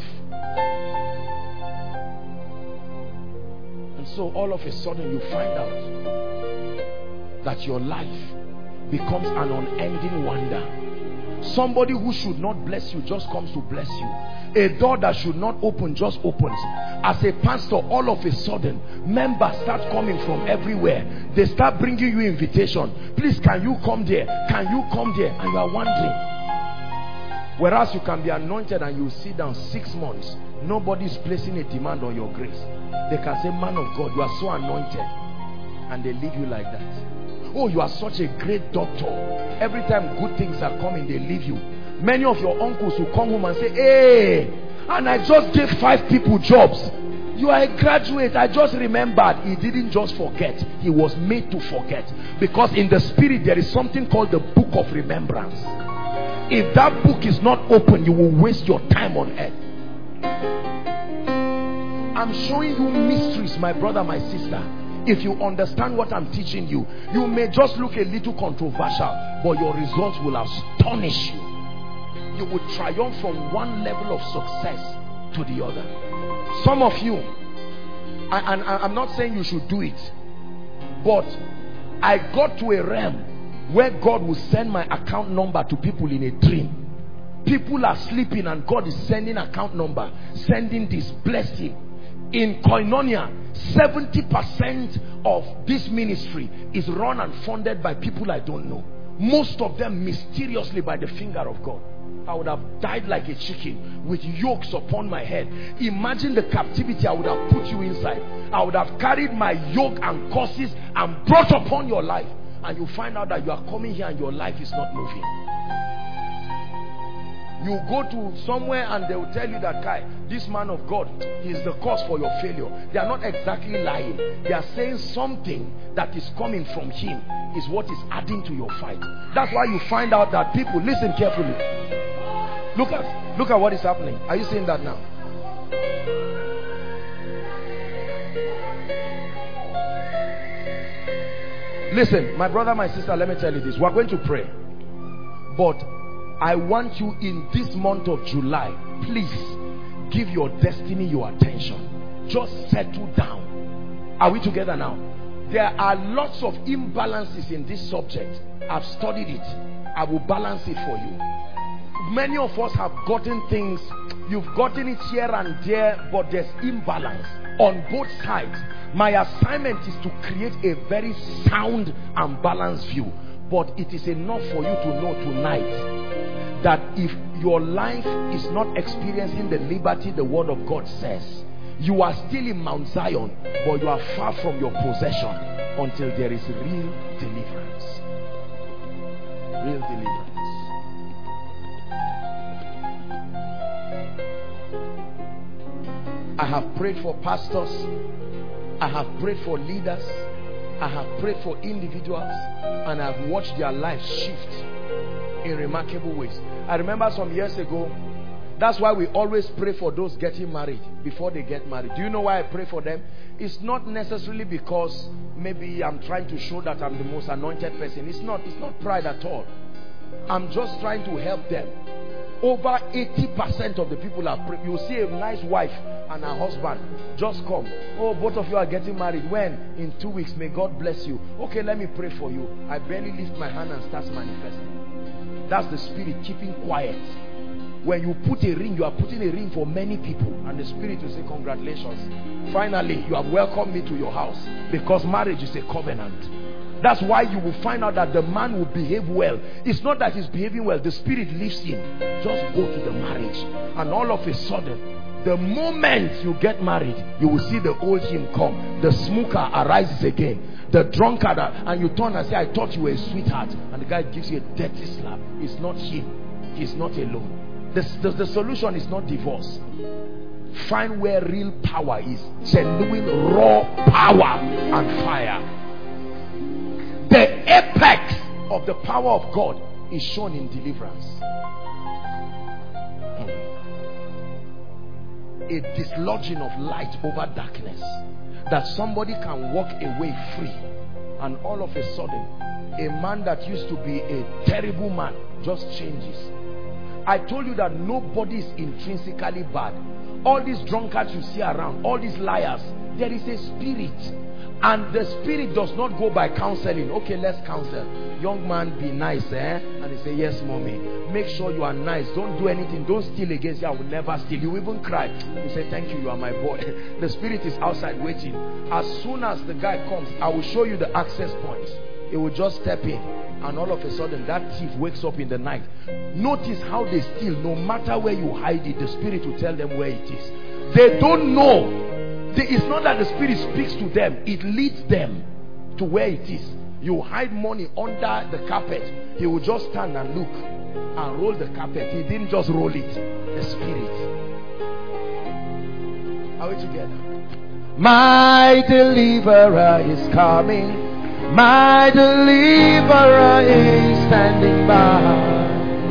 And so all of a sudden you find out that your life becomes an unending wonder. Somebody who should not bless you just comes to bless you. A door that should not open just opens. As a pastor, all of a sudden, members start coming from everywhere. They start bringing you invitation. Please, can you come there? Can you come there? And you are wondering. Whereas you can be anointed and you sit down six months. Nobody is placing a demand on your grace. They can say, man of God, you are so anointed. And they leave you like that. Oh, you are such a great doctor. Every time good things are coming, they leave you. Many of your uncles will come home and say, hey, and I just gave five people jobs. You are a graduate. I just remembered. He didn't just forget. He was made to forget. Because in the spirit, there is something called the book of remembrance. If that book is not open, you will waste your time on earth. I'm showing you mysteries, my brother, my sister. If you understand what I'm teaching you, you may just look a little controversial, but your results will astonish you. You will triumph from one level of success to the other. Some of you, and I'm not saying you should do it, but I got to a realm where God will send my account number to people in a dream. People are sleeping and God is sending account number, sending this, bless him. In Koinonia, seventy percent of this ministry is run and funded by people I don't know. Most of them mysteriously by the finger of God. I would have died like a chicken with yokes upon my head. Imagine the captivity I would have put you inside. I would have carried my yoke and curses and brought upon your life. And you find out that you are coming here and your life is not moving. You go to somewhere and they will tell you that, Kai, this man of God is the cause for your failure. They are not exactly lying. They are saying something that is coming from him is what is adding to your fight. That's why you find out that people, listen carefully. Look at, look at what is happening. Are you seeing that now? Listen, my brother, my sister, let me tell you this. We are going to pray. But I want you in this month of July, please give your destiny your attention. Just settle down. Are we together now? There are lots of imbalances in this subject. I've studied it. I will balance it for you. Many of us have gotten things, you've gotten it here and there, but there's imbalance on both sides. My assignment is to create a very sound and balanced view. But it is enough for you to know tonight that if your life is not experiencing the liberty the word of God says, you are still in Mount Zion, but you are far from your possession until there is real deliverance. Real deliverance. I have prayed for pastors. I have prayed for leaders. I have prayed for individuals, and I have watched their lives shift in remarkable ways. I remember some years ago, that's why we always pray for those getting married before they get married. Do you know why I pray for them? It's not necessarily because maybe I'm trying to show that I'm the most anointed person. It's not. It's not pride at all. I'm just trying to help them. Over eighty percent of the people are praying. You see a nice wife and her husband just come. Oh, both of you are getting married. When? In two weeks. May God bless you. Okay, let me pray for you. I barely lift my hand and starts manifesting. That's the spirit keeping quiet. When you put a ring, you are putting a ring for many people, and the spirit will say, congratulations. Finally, you have welcomed me to your house, because marriage is a covenant. That's why you will find out that the man will behave well. It's not that he's behaving well. The spirit lifts him. Just go to the marriage. And all of a sudden, the moment you get married, you will see the old him come. The smoker arises again. The drunkard, and you turn and say, I thought you were a sweetheart. And the guy gives you a dirty slap. It's not him. He's not alone. The, the, the solution is not divorce. Find where real power is. Genuine raw power and fire. The apex of the power of God is shown in deliverance. A dislodging of light over darkness, that somebody can walk away free, and all of a sudden a man that used to be a terrible man just changes. I told you that nobody is intrinsically bad. All these drunkards you see around, all these liars, there is a spirit. And the spirit does not go by counseling. Okay, let's counsel. Young man, be nice, eh? And they say, yes, mommy. Make sure you are nice. Don't do anything. Don't steal against you. I will never steal. You even cry. You say, thank you, you are my boy. The spirit is outside waiting. As soon as the guy comes, I will show you the access points. He will just step in. And all of a sudden, that thief wakes up in the night. Notice how they steal. No matter where you hide it, the spirit will tell them where it is. They don't know. It's not that the spirit speaks to them. It leads them to where it is. You hide money under the carpet. He will just stand and look and roll the carpet. He didn't just roll it. The spirit. Are we together? My deliverer is coming. My deliverer is standing by.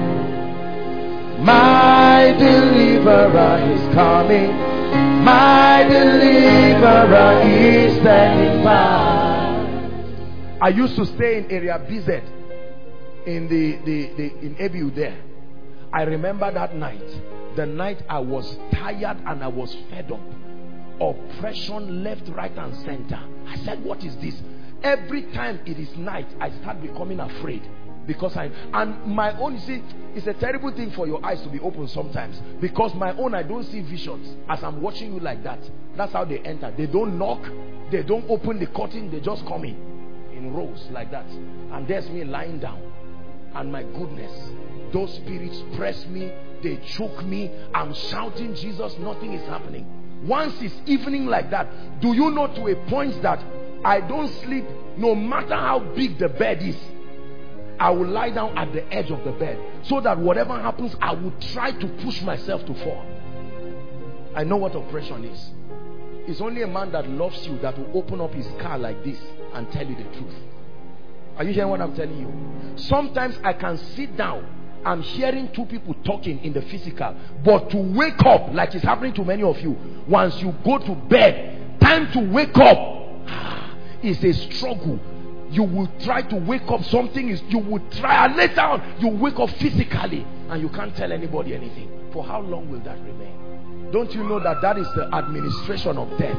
My deliverer is coming. My deliverer is standing by. I used to stay in area B Z in the, the, the in Abu there. I remember that night. The night I was tired and I was fed up. Oppression left, right and center. I said, what is this? Every time it is night, I start becoming afraid. Because I, and my own, you see, it's a terrible thing for your eyes to be open sometimes. Because my own, I don't see visions. As I'm watching you like that, that's how they enter. They don't knock, they don't open the curtain, they just come in, in rows like that. And there's me lying down. And my goodness, those spirits press me, they choke me. I'm shouting Jesus, nothing is happening. Once it's evening like that, do you know to a point that I don't sleep no matter how big the bed is. I will lie down at the edge of the bed so that whatever happens, I will try to push myself to fall. I know what oppression is. It's only a man that loves you that will open up his car like this and tell you the truth. Are you hearing what I'm telling you? Sometimes I can sit down. I'm hearing two people talking in the physical, but to wake up, like it's happening to many of you, once you go to bed, time to wake up is a struggle. You will try to wake up, something is, you will try, and later on, you wake up physically, and you can't tell anybody anything. For how long will that remain? Don't you know that that is the administration of death?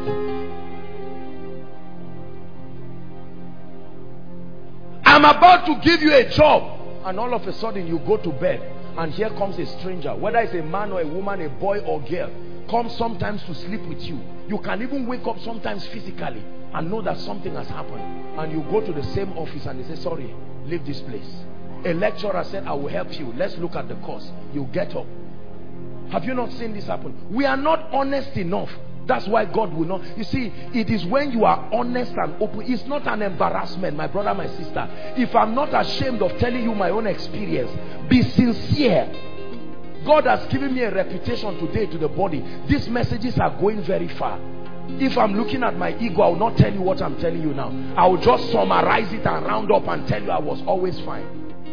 I'm about to give you a job, and all of a sudden you go to bed, and here comes a stranger, whether it's a man or a woman, a boy or girl, comes sometimes to sleep with you. You can even wake up sometimes physically and know that something has happened, and you go to the same office and they say, sorry, leave this place. A lecturer said, I will help you. Let's look at the course. You get up. Have you not seen this happen? We are not honest enough. That's why God will not. You see, it is when you are honest and open. It's not an embarrassment, my brother, my sister. If I'm not ashamed of telling you my own experience, be sincere. God has given me a reputation today to the body. These messages are going very far. If I'm looking at my ego, I will not tell you what I'm telling you now. I will just summarize it and round up and tell you I was always fine.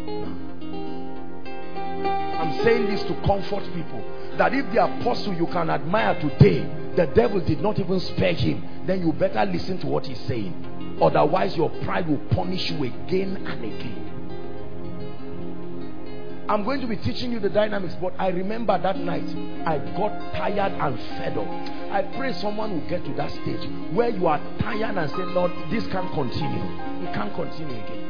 I'm saying this to comfort people, that if the apostle you can admire today, the devil did not even spare him, then you better listen to what he's saying. Otherwise your pride will punish you again and again. I'm going to be teaching you the dynamics, but I remember that night I got tired and fed up. I pray someone will get to that stage where you are tired and say, Lord, this can't continue. It can't continue again.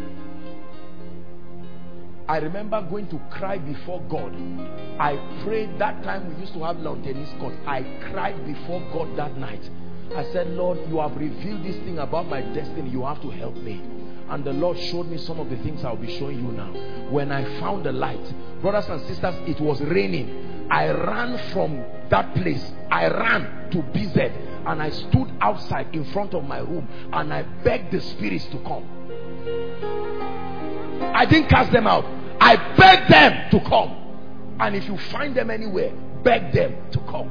I remember going to cry before God. I prayed. That time we used to have lawn tennis court. I cried before God that night. I said, Lord, you have revealed this thing about my destiny. You have to help me. And the Lord showed me some of the things I'll be showing you now. When I found the light, brothers and sisters, it was raining. I ran from that place. I ran to B Z and I stood outside in front of my room and I begged the spirits to come. I didn't cast them out. I begged them to come. And if you find them anywhere, beg them to come.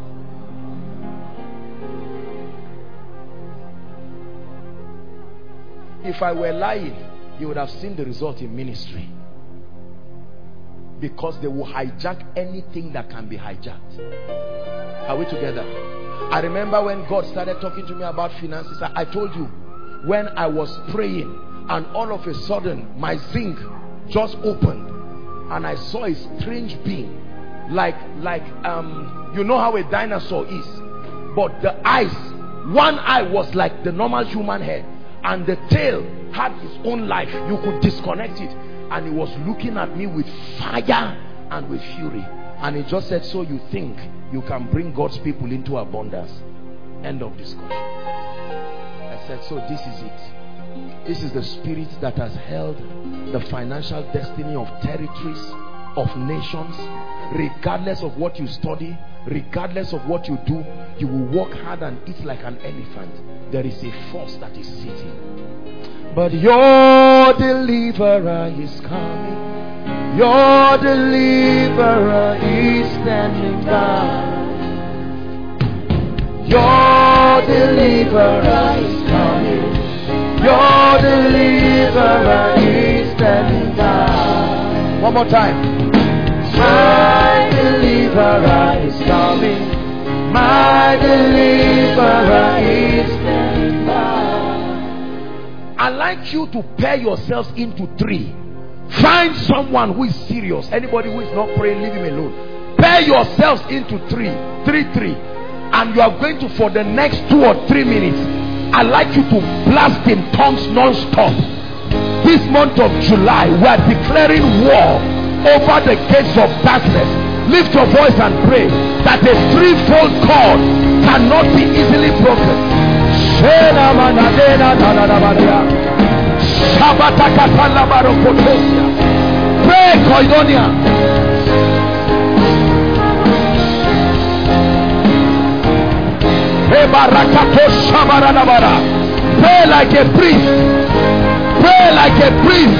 If I were lying, you would have seen the result in ministry. Because they will hijack anything that can be hijacked. Are we together? I remember when God started talking to me about finances. I, I told you, when I was praying, and all of a sudden my zinc just opened and I saw a strange being, like like um you know how a dinosaur is, but the eyes, one eye was like the normal human head and the tail had its own life. You could disconnect it, and it was looking at me with fire and with fury, and it just said, so you think you can bring God's people into abundance? End of discussion. I said, so this is it. This is the spirit that has held the financial destiny of territories, of nations. Regardless of what you study, regardless of what you do, you will work hard and eat like an elephant. There is a force that is sitting. But your deliverer is coming. Your deliverer is standing by. Your deliverer is coming. Your deliverer is standing by. One more time. My deliverer is coming. My deliverer is standing by. I'd like you to pair yourselves into three. Find someone who is serious. Anybody who is not praying, leave him alone. Pair yourselves into three. Three, three. And you are going to, for the next two or three minutes, I'd like you to blast in tongues non-stop. This month of July, we are declaring war over the gates of darkness. Lift your voice and pray that a threefold cord cannot be easily broken. Pray, Koinonia. Pray like a priest. Pray like a priest.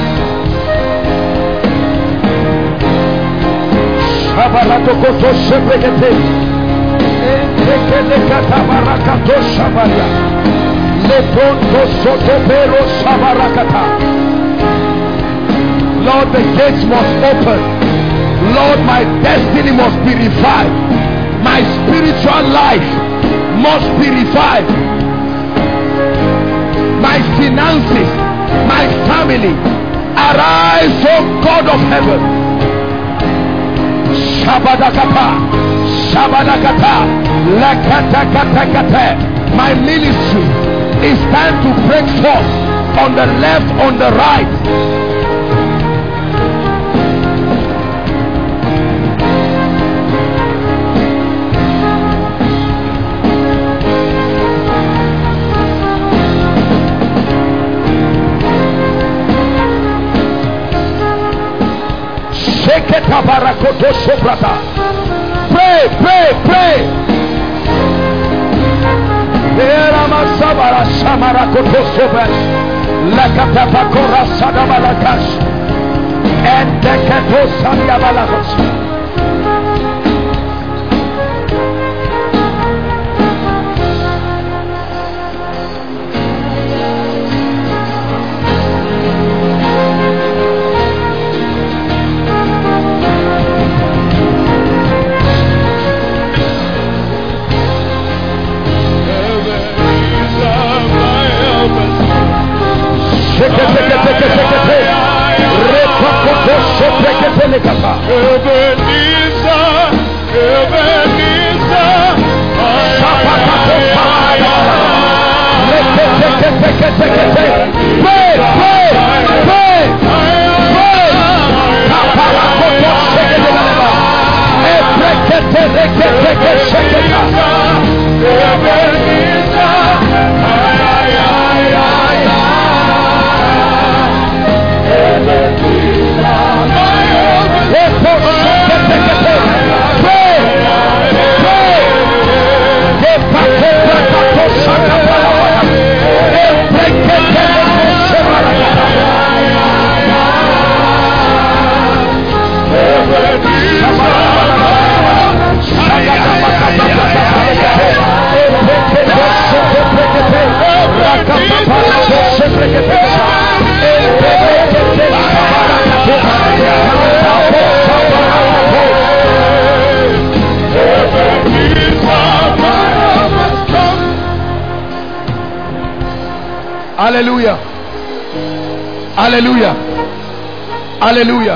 Lord, the gates must open. Lord, my destiny must be revived. My spiritual life must be revived. My finances, my family, arise, O God of heaven. Shabadakata, Shabadakata, Lakatakatakate. My ministry is time to break forth on the left, on the right. Pray, pray, pray. Hallelujah. Hallelujah. Hallelujah.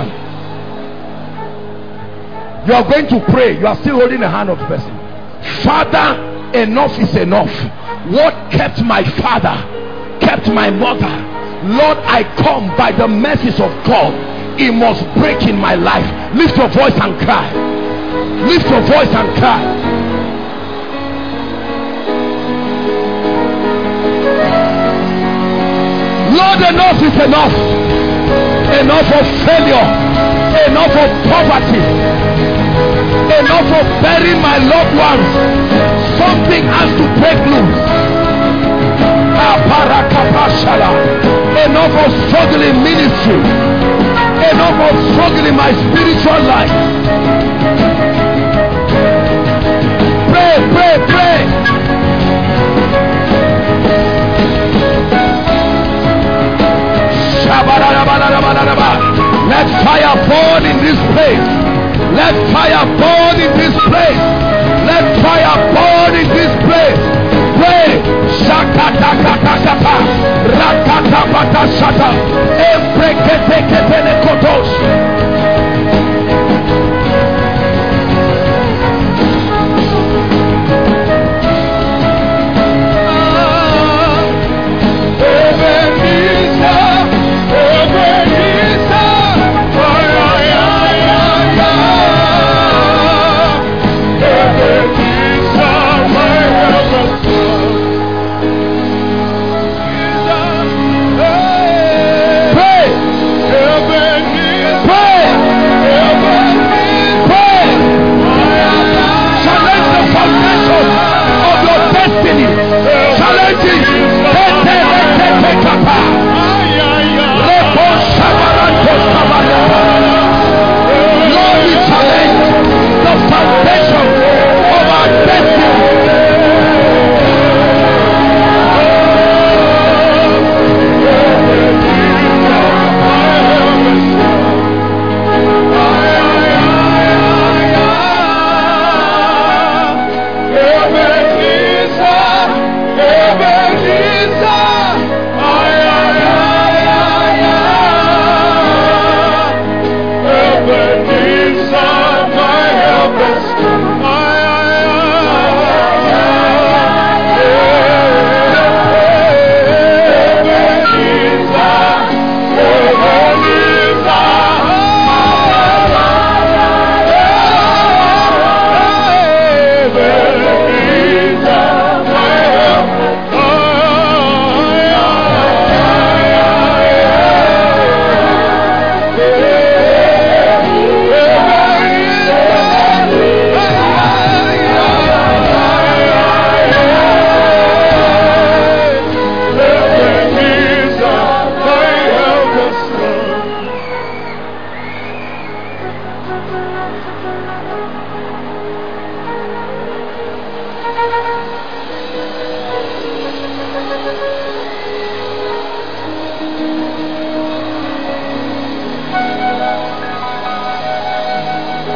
You are going to pray. You are still holding the hand of the person. Father, enough is enough. What kept my father, kept my mother, Lord, I come by the mercies of God. It must break in my life. Lift your voice and cry. Lift your voice and cry. Lord, enough is enough. Enough of failure. Enough of poverty. Enough of burying my loved ones. Something has to break loose. Enough of struggling ministry. Enough of struggling my spiritual life. Pray, pray, pray. Let fire burn in this place. Let fire burn in this place. Let fire burn in this place. Pray. Shakatakatakata. Rakatabatashata. Embreketeketenekotos.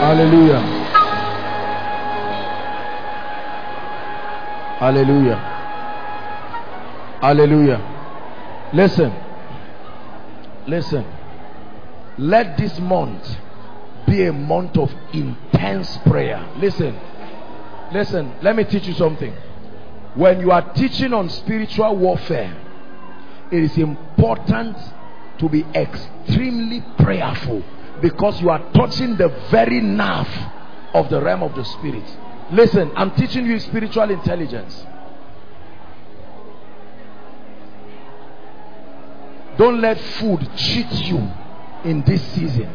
Hallelujah. Hallelujah. Hallelujah. Listen. Listen. Let this month be a month of intense prayer. Listen. Listen. Let me teach you something. When you are teaching on spiritual warfare, it is important to be extremely prayerful, because you are touching the very nerve of the realm of the spirit. Listen, I'm teaching you spiritual intelligence. Don't let food cheat you in this season,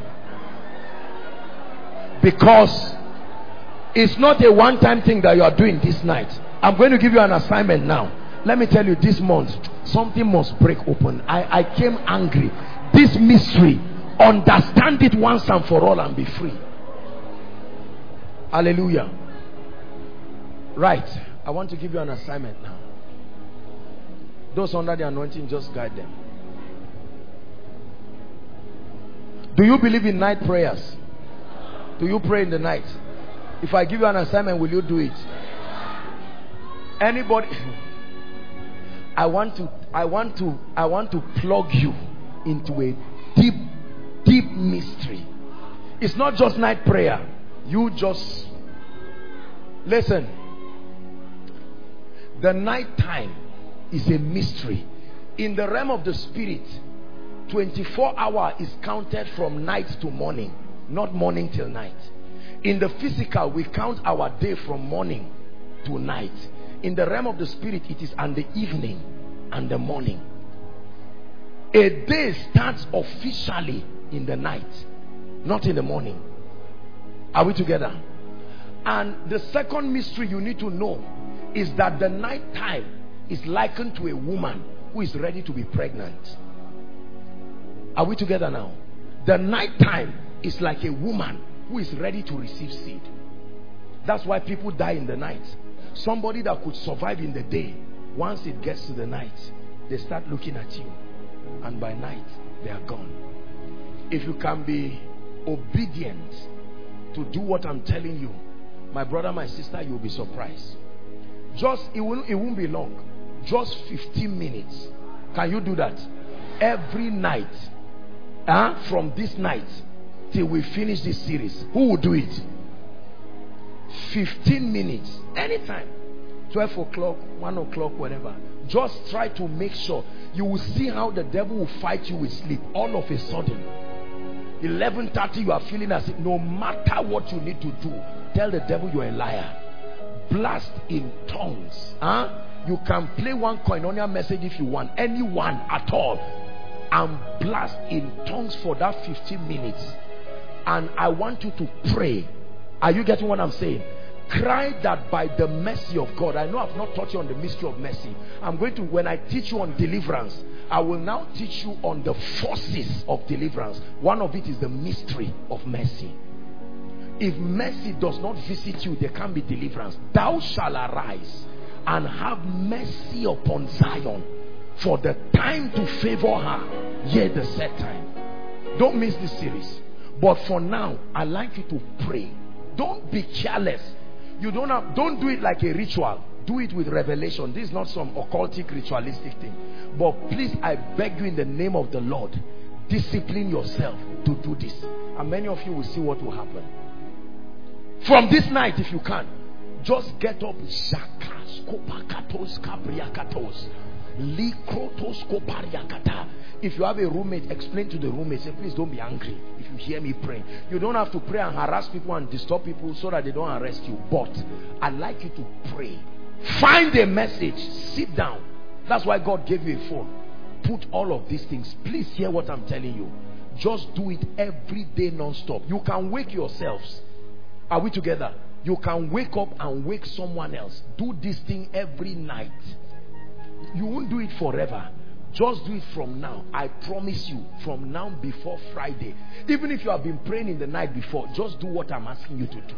because it's not a one-time thing that you are doing this night. I'm going to give you an assignment now. Let me tell you, this month something must break open. I, I came angry. This mystery, understand it once and for all and be free. Hallelujah. Right, I want to give you an assignment now. Those under the anointing, just guide them. Do you believe in night prayers? Do you pray in the night? If I give you an assignment, will you do it? Anybody? I want to I want to I want to plug you into a deep deep mystery. It's not just night prayer. You just listen. The night time is a mystery. In the realm of the spirit, twenty-four hours is counted from night to morning, not morning till night. In the physical, we count our day from morning to night. In the realm of the spirit, it is and the evening and the morning. A day starts officially in the night, not in the morning. Are we together? And the second mystery you need to know is that the night time is likened to a woman who is ready to be pregnant. Are we together now? The night time is like a woman who is ready to receive seed. That's why people die in the night. Somebody that could survive in the day, once it gets to the night, they start looking at you, and by night they are gone. If you can be obedient to do what I'm telling you, my brother, my sister, you'll be surprised. Just it won't, it won't be long. Just fifteen minutes. Can you do that? Every night, huh? From this night till we finish this series, who will do it? fifteen minutes, anytime. Twelve o'clock, one o'clock, whatever. Just try to make sure. You will see how the devil will fight you with sleep. All of a sudden, eleven thirty, you are feeling as if no matter what you need to do, tell the devil you're a liar. Blast in tongues. Huh? You can play one koinonia message if you want, anyone at all, and blast in tongues for that fifteen minutes. And I want you to pray. Are you getting what I'm saying? Cry that by the mercy of God. I know I've not taught you on the mystery of mercy. I'm going to, when I teach you on deliverance, I will now teach you on the forces of deliverance. One of it is the mystery of mercy. If mercy does not visit you, there can't be deliverance. Thou shalt arise and have mercy upon Zion, for the time to favor her, yea, the set time. Don't miss this series. But for now, I'd like you to pray. Don't be careless. You don't have, don't do it like a ritual. Do it with revelation. This is not some occultic ritualistic thing. But please, I beg you in the name of the Lord, discipline yourself to do this. And many of you will see what will happen. From this night, if you can, just get up. If you have a roommate, explain to the roommate, say, please don't be angry if you hear me praying. You don't have to pray and harass people and disturb people so that they don't arrest you. But I'd like you to pray. Find a message. Sit down. That's why God gave you a phone. Put all of these things. Please hear what I'm telling you. Just do it every day non-stop. You can wake yourselves. Are we together? You can wake up and wake someone else. Do this thing every night. You won't do it forever. Just do it from now. I promise you, from now before Friday. Even if you have been praying in the night before, just do what I'm asking you to do.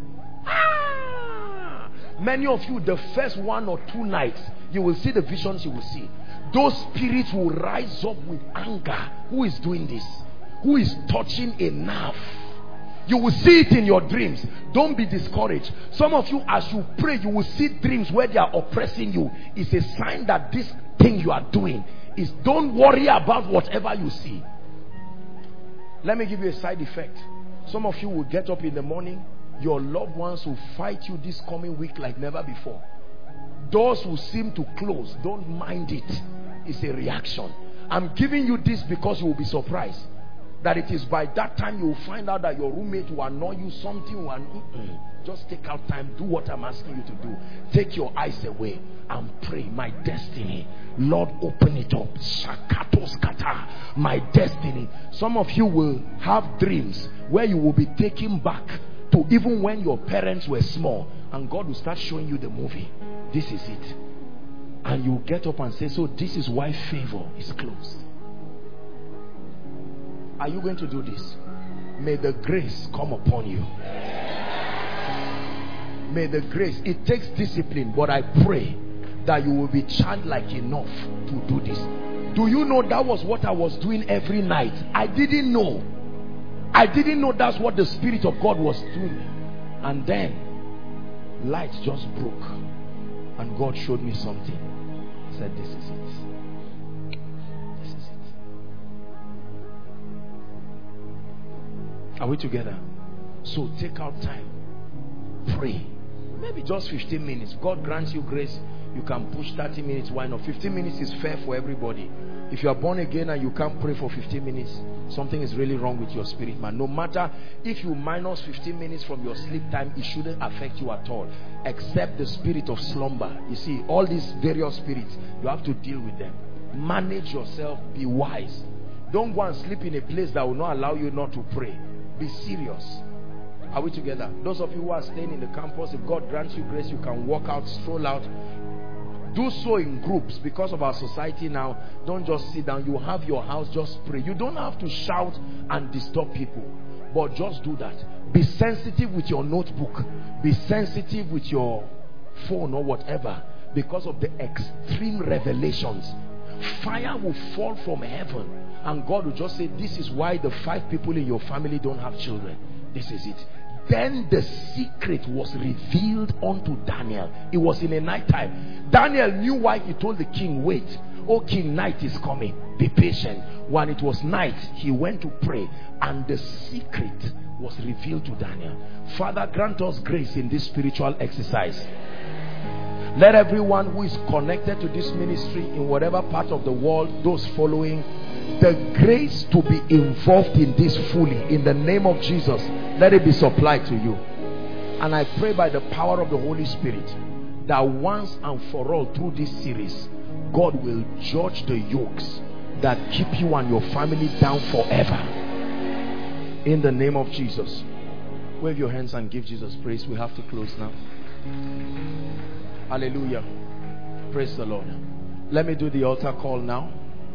Ah! Many of you, the first one or two nights, you will see the visions you will see. Those spirits will rise up with anger. Who is doing this? Who is touching a nerve? You will see it in your dreams. Don't be discouraged. Some of you, as you pray, you will see dreams where they are oppressing you. It's a sign that this thing you are doing is, don't worry about whatever you see. Let me give you a side effect. Some of you will get up in the morning, your loved ones will fight you this coming week like never before. Doors will seem to close. Don't mind it. It's a reaction. I'm giving you this because you will be surprised that it is by that time you will find out that your roommate will annoy you, something will annoy you. Just take out time, do what I'm asking you to do. Take your eyes away and pray. My destiny, Lord, open it up. Shakatos kata, my destiny. Some of you will have dreams where you will be taken back to even when your parents were small, and God will start showing you the movie. This is it. And you get up and say, so this is why favor is closed. Are you going to do this? May the grace come upon you. May the grace. It takes discipline, but I pray that you will be childlike enough to do this. Do you know that was what I was doing every night? I didn't know. I didn't know that's what the Spirit of God was doing. And then light just broke, and God showed me something. He said, this is it. This is it. Are we together? So take out time. Pray. Maybe just fifteen minutes. God grants you grace. You can push thirty minutes. Why not? fifteen minutes is fair for everybody. If you are born again and you can't pray for fifteen minutes, something is really wrong with your spirit, man. No matter if you minus fifteen minutes from your sleep time, it shouldn't affect you at all, except the spirit of slumber. You see, all these various spirits, you have to deal with them. Manage yourself. Be wise. Don't go and sleep in a place that will not allow you not to pray. Be serious. Are we together? Those of you who are staying in the campus, if God grants you grace, you can walk out, stroll out. Do so in groups. Because of our society now, don't just sit down. You have your house, just pray. You don't have to shout and disturb people, but just do that. Be sensitive with your notebook. Be sensitive with your phone or whatever, because of the extreme revelations. Fire will fall from heaven, and God will just say, this is why the five people in your family don't have children. This is it. Then the secret was revealed unto Daniel. It was in a night time. Daniel knew why he told the king, wait, oh king, night is coming, be patient. When it was night, he went to pray, and the secret was revealed to Daniel. Father, grant us grace in this spiritual exercise. Let everyone who is connected to this ministry in whatever part of the world, those following, the grace to be involved in this fully, in the name of Jesus, let it be supplied to you. And I pray by the power of the Holy Spirit that once and for all through this series, God will judge the yokes that keep you and your family down forever, in the name of Jesus. Wave your hands and give Jesus praise. We have to close now. Hallelujah. Praise the Lord. Let me do the altar call now.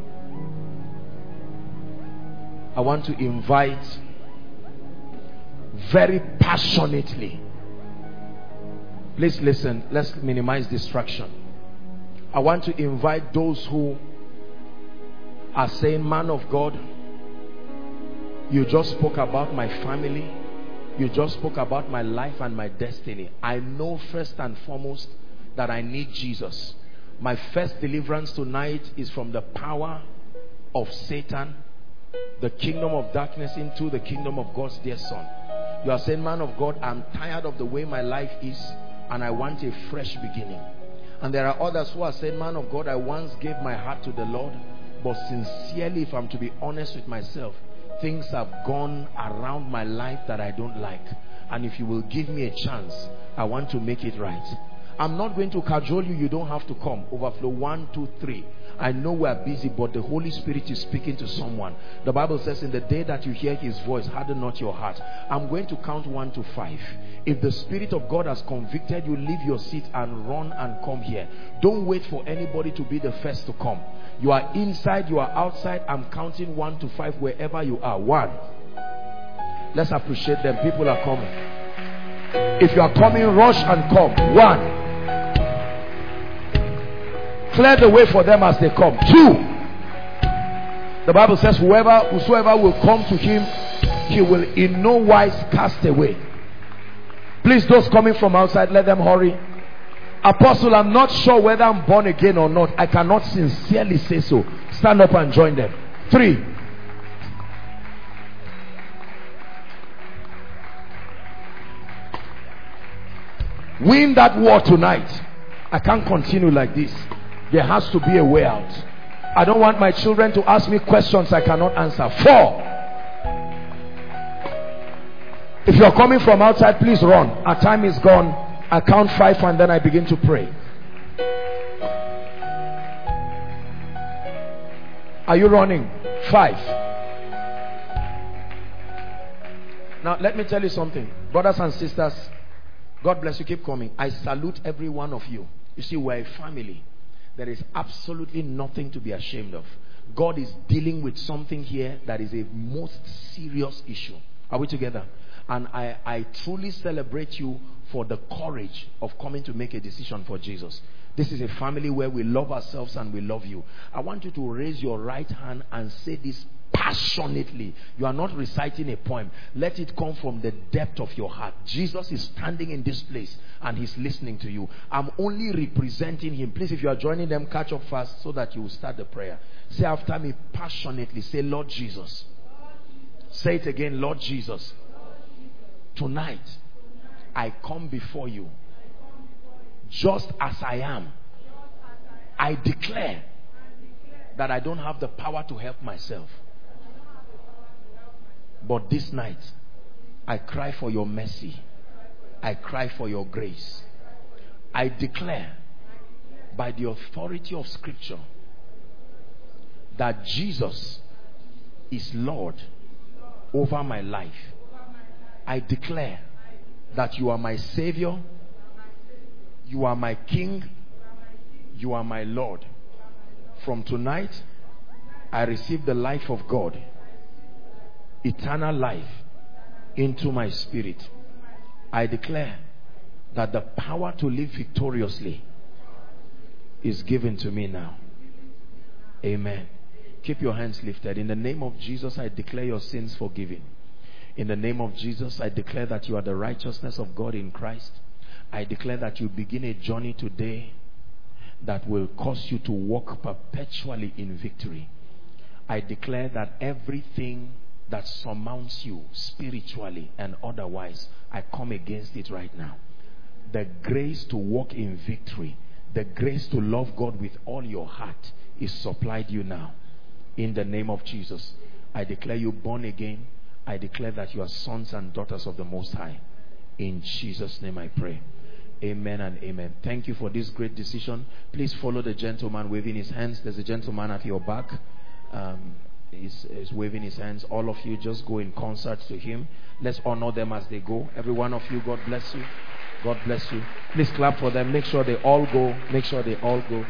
I want to invite very passionately. Please listen. Let's minimize distraction. I want to invite those who are saying, man of God, you just spoke about my family. You just spoke about my life and my destiny. I know first and foremost that I need Jesus. My first deliverance tonight is from the power of Satan, the kingdom of darkness, into the kingdom of God's dear Son. You are saying, man of God, I'm tired of the way my life is and I want a fresh beginning. And there are others who are saying, man of God, I once gave my heart to the Lord, but sincerely, if I'm to be honest with myself, things have gone around my life that I don't like. And if you will give me a chance, I want to make it right. I'm not going to cajole you. You don't have to come. Overflow one, two, three. I know we are busy, but the Holy Spirit is speaking to someone. The Bible says, in the day that you hear his voice, harden not your heart. I'm going to count one to five. If the Spirit of God has convicted you, leave your seat and run and come here. Don't wait for anybody to be the first to come. You are inside, you are outside. I'm counting one to five wherever you are. One. Let's appreciate them. People are coming. If you are coming, rush and come. One. Clear the way for them as they come. Two. The Bible says, whoever, whosoever will come to him, he will in no wise cast away. Please, those coming from outside, let them hurry. Apostle, I'm not sure whether I'm born again or not. I cannot sincerely say so. Stand up and join them. Three. Win that war tonight. I can't continue like this. There has to be a way out. I don't want my children to ask me questions I cannot answer. Four. If you're coming from outside, please run. Our time is gone. I count five and then I begin to pray. Are you running? Five. Now let me tell you something. Brothers and sisters, God bless you. Keep coming. I salute every one of you. You see, we're a family. There is absolutely nothing to be ashamed of. God is dealing with something here that is a most serious issue. Are we together? And I, I truly celebrate you for the courage of coming to make a decision for Jesus. This is a family where we love ourselves and we love you. I want you to raise your right hand and say this passionately. You are not reciting a poem. Let it come from the depth of your heart. Jesus is standing in this place and he's listening to you. I'm only representing him. Please, if you are joining them, catch up fast so that you will start the prayer. Say after me passionately. Say, Lord Jesus. Say it again, Lord Jesus. Tonight, I come before you just as I am. I declare that I don't have the power to help myself. But this night, I cry for your mercy. I cry for your grace. I declare by the authority of Scripture that Jesus is Lord over my life. I declare that you are my Savior, you are my King, you are my Lord. From tonight, I receive the life of God, eternal life, into my spirit. I declare that the power to live victoriously is given to me now. Amen. Keep your hands lifted. In the name of Jesus, I declare your sins forgiven. In the name of Jesus, I declare that you are the righteousness of God in Christ. I declare that you begin a journey today that will cause you to walk perpetually in victory. I declare that everything that surmounts you spiritually and otherwise, I come against it right now. The grace to walk in victory, the grace to love God with all your heart is supplied you now. In the name of Jesus, I declare you born again. I declare that you are sons and daughters of the Most High. In Jesus' name I pray. Amen and amen. Thank you for this great decision. Please follow the gentleman waving his hands. There's a gentleman at your back. Um, he's, he's waving his hands. All of you just go in concert to him. Let's honor them as they go. Every one of you, God bless you. God bless you. Please clap for them. Make sure they all go. Make sure they all go.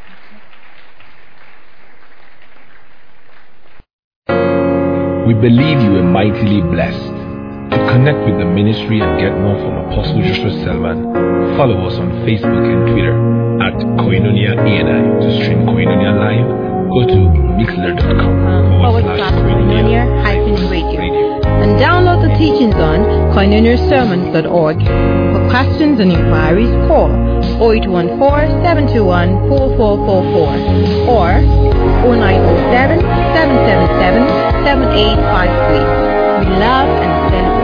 We believe you are mightily blessed. To connect with the ministry and get more from Apostle Joshua Selman, follow us on Facebook and Twitter at Koinonia A N I. To stream Koinonia live, go to mixler dot com forward slash Koinonia hyphen radio. And download the teachings on koinonia sermons dot org. For questions and inquiries, call oh eight one four, seven two one, four four four four or oh nine oh seven, seven seven seven, seven eight five three. We love and celebrate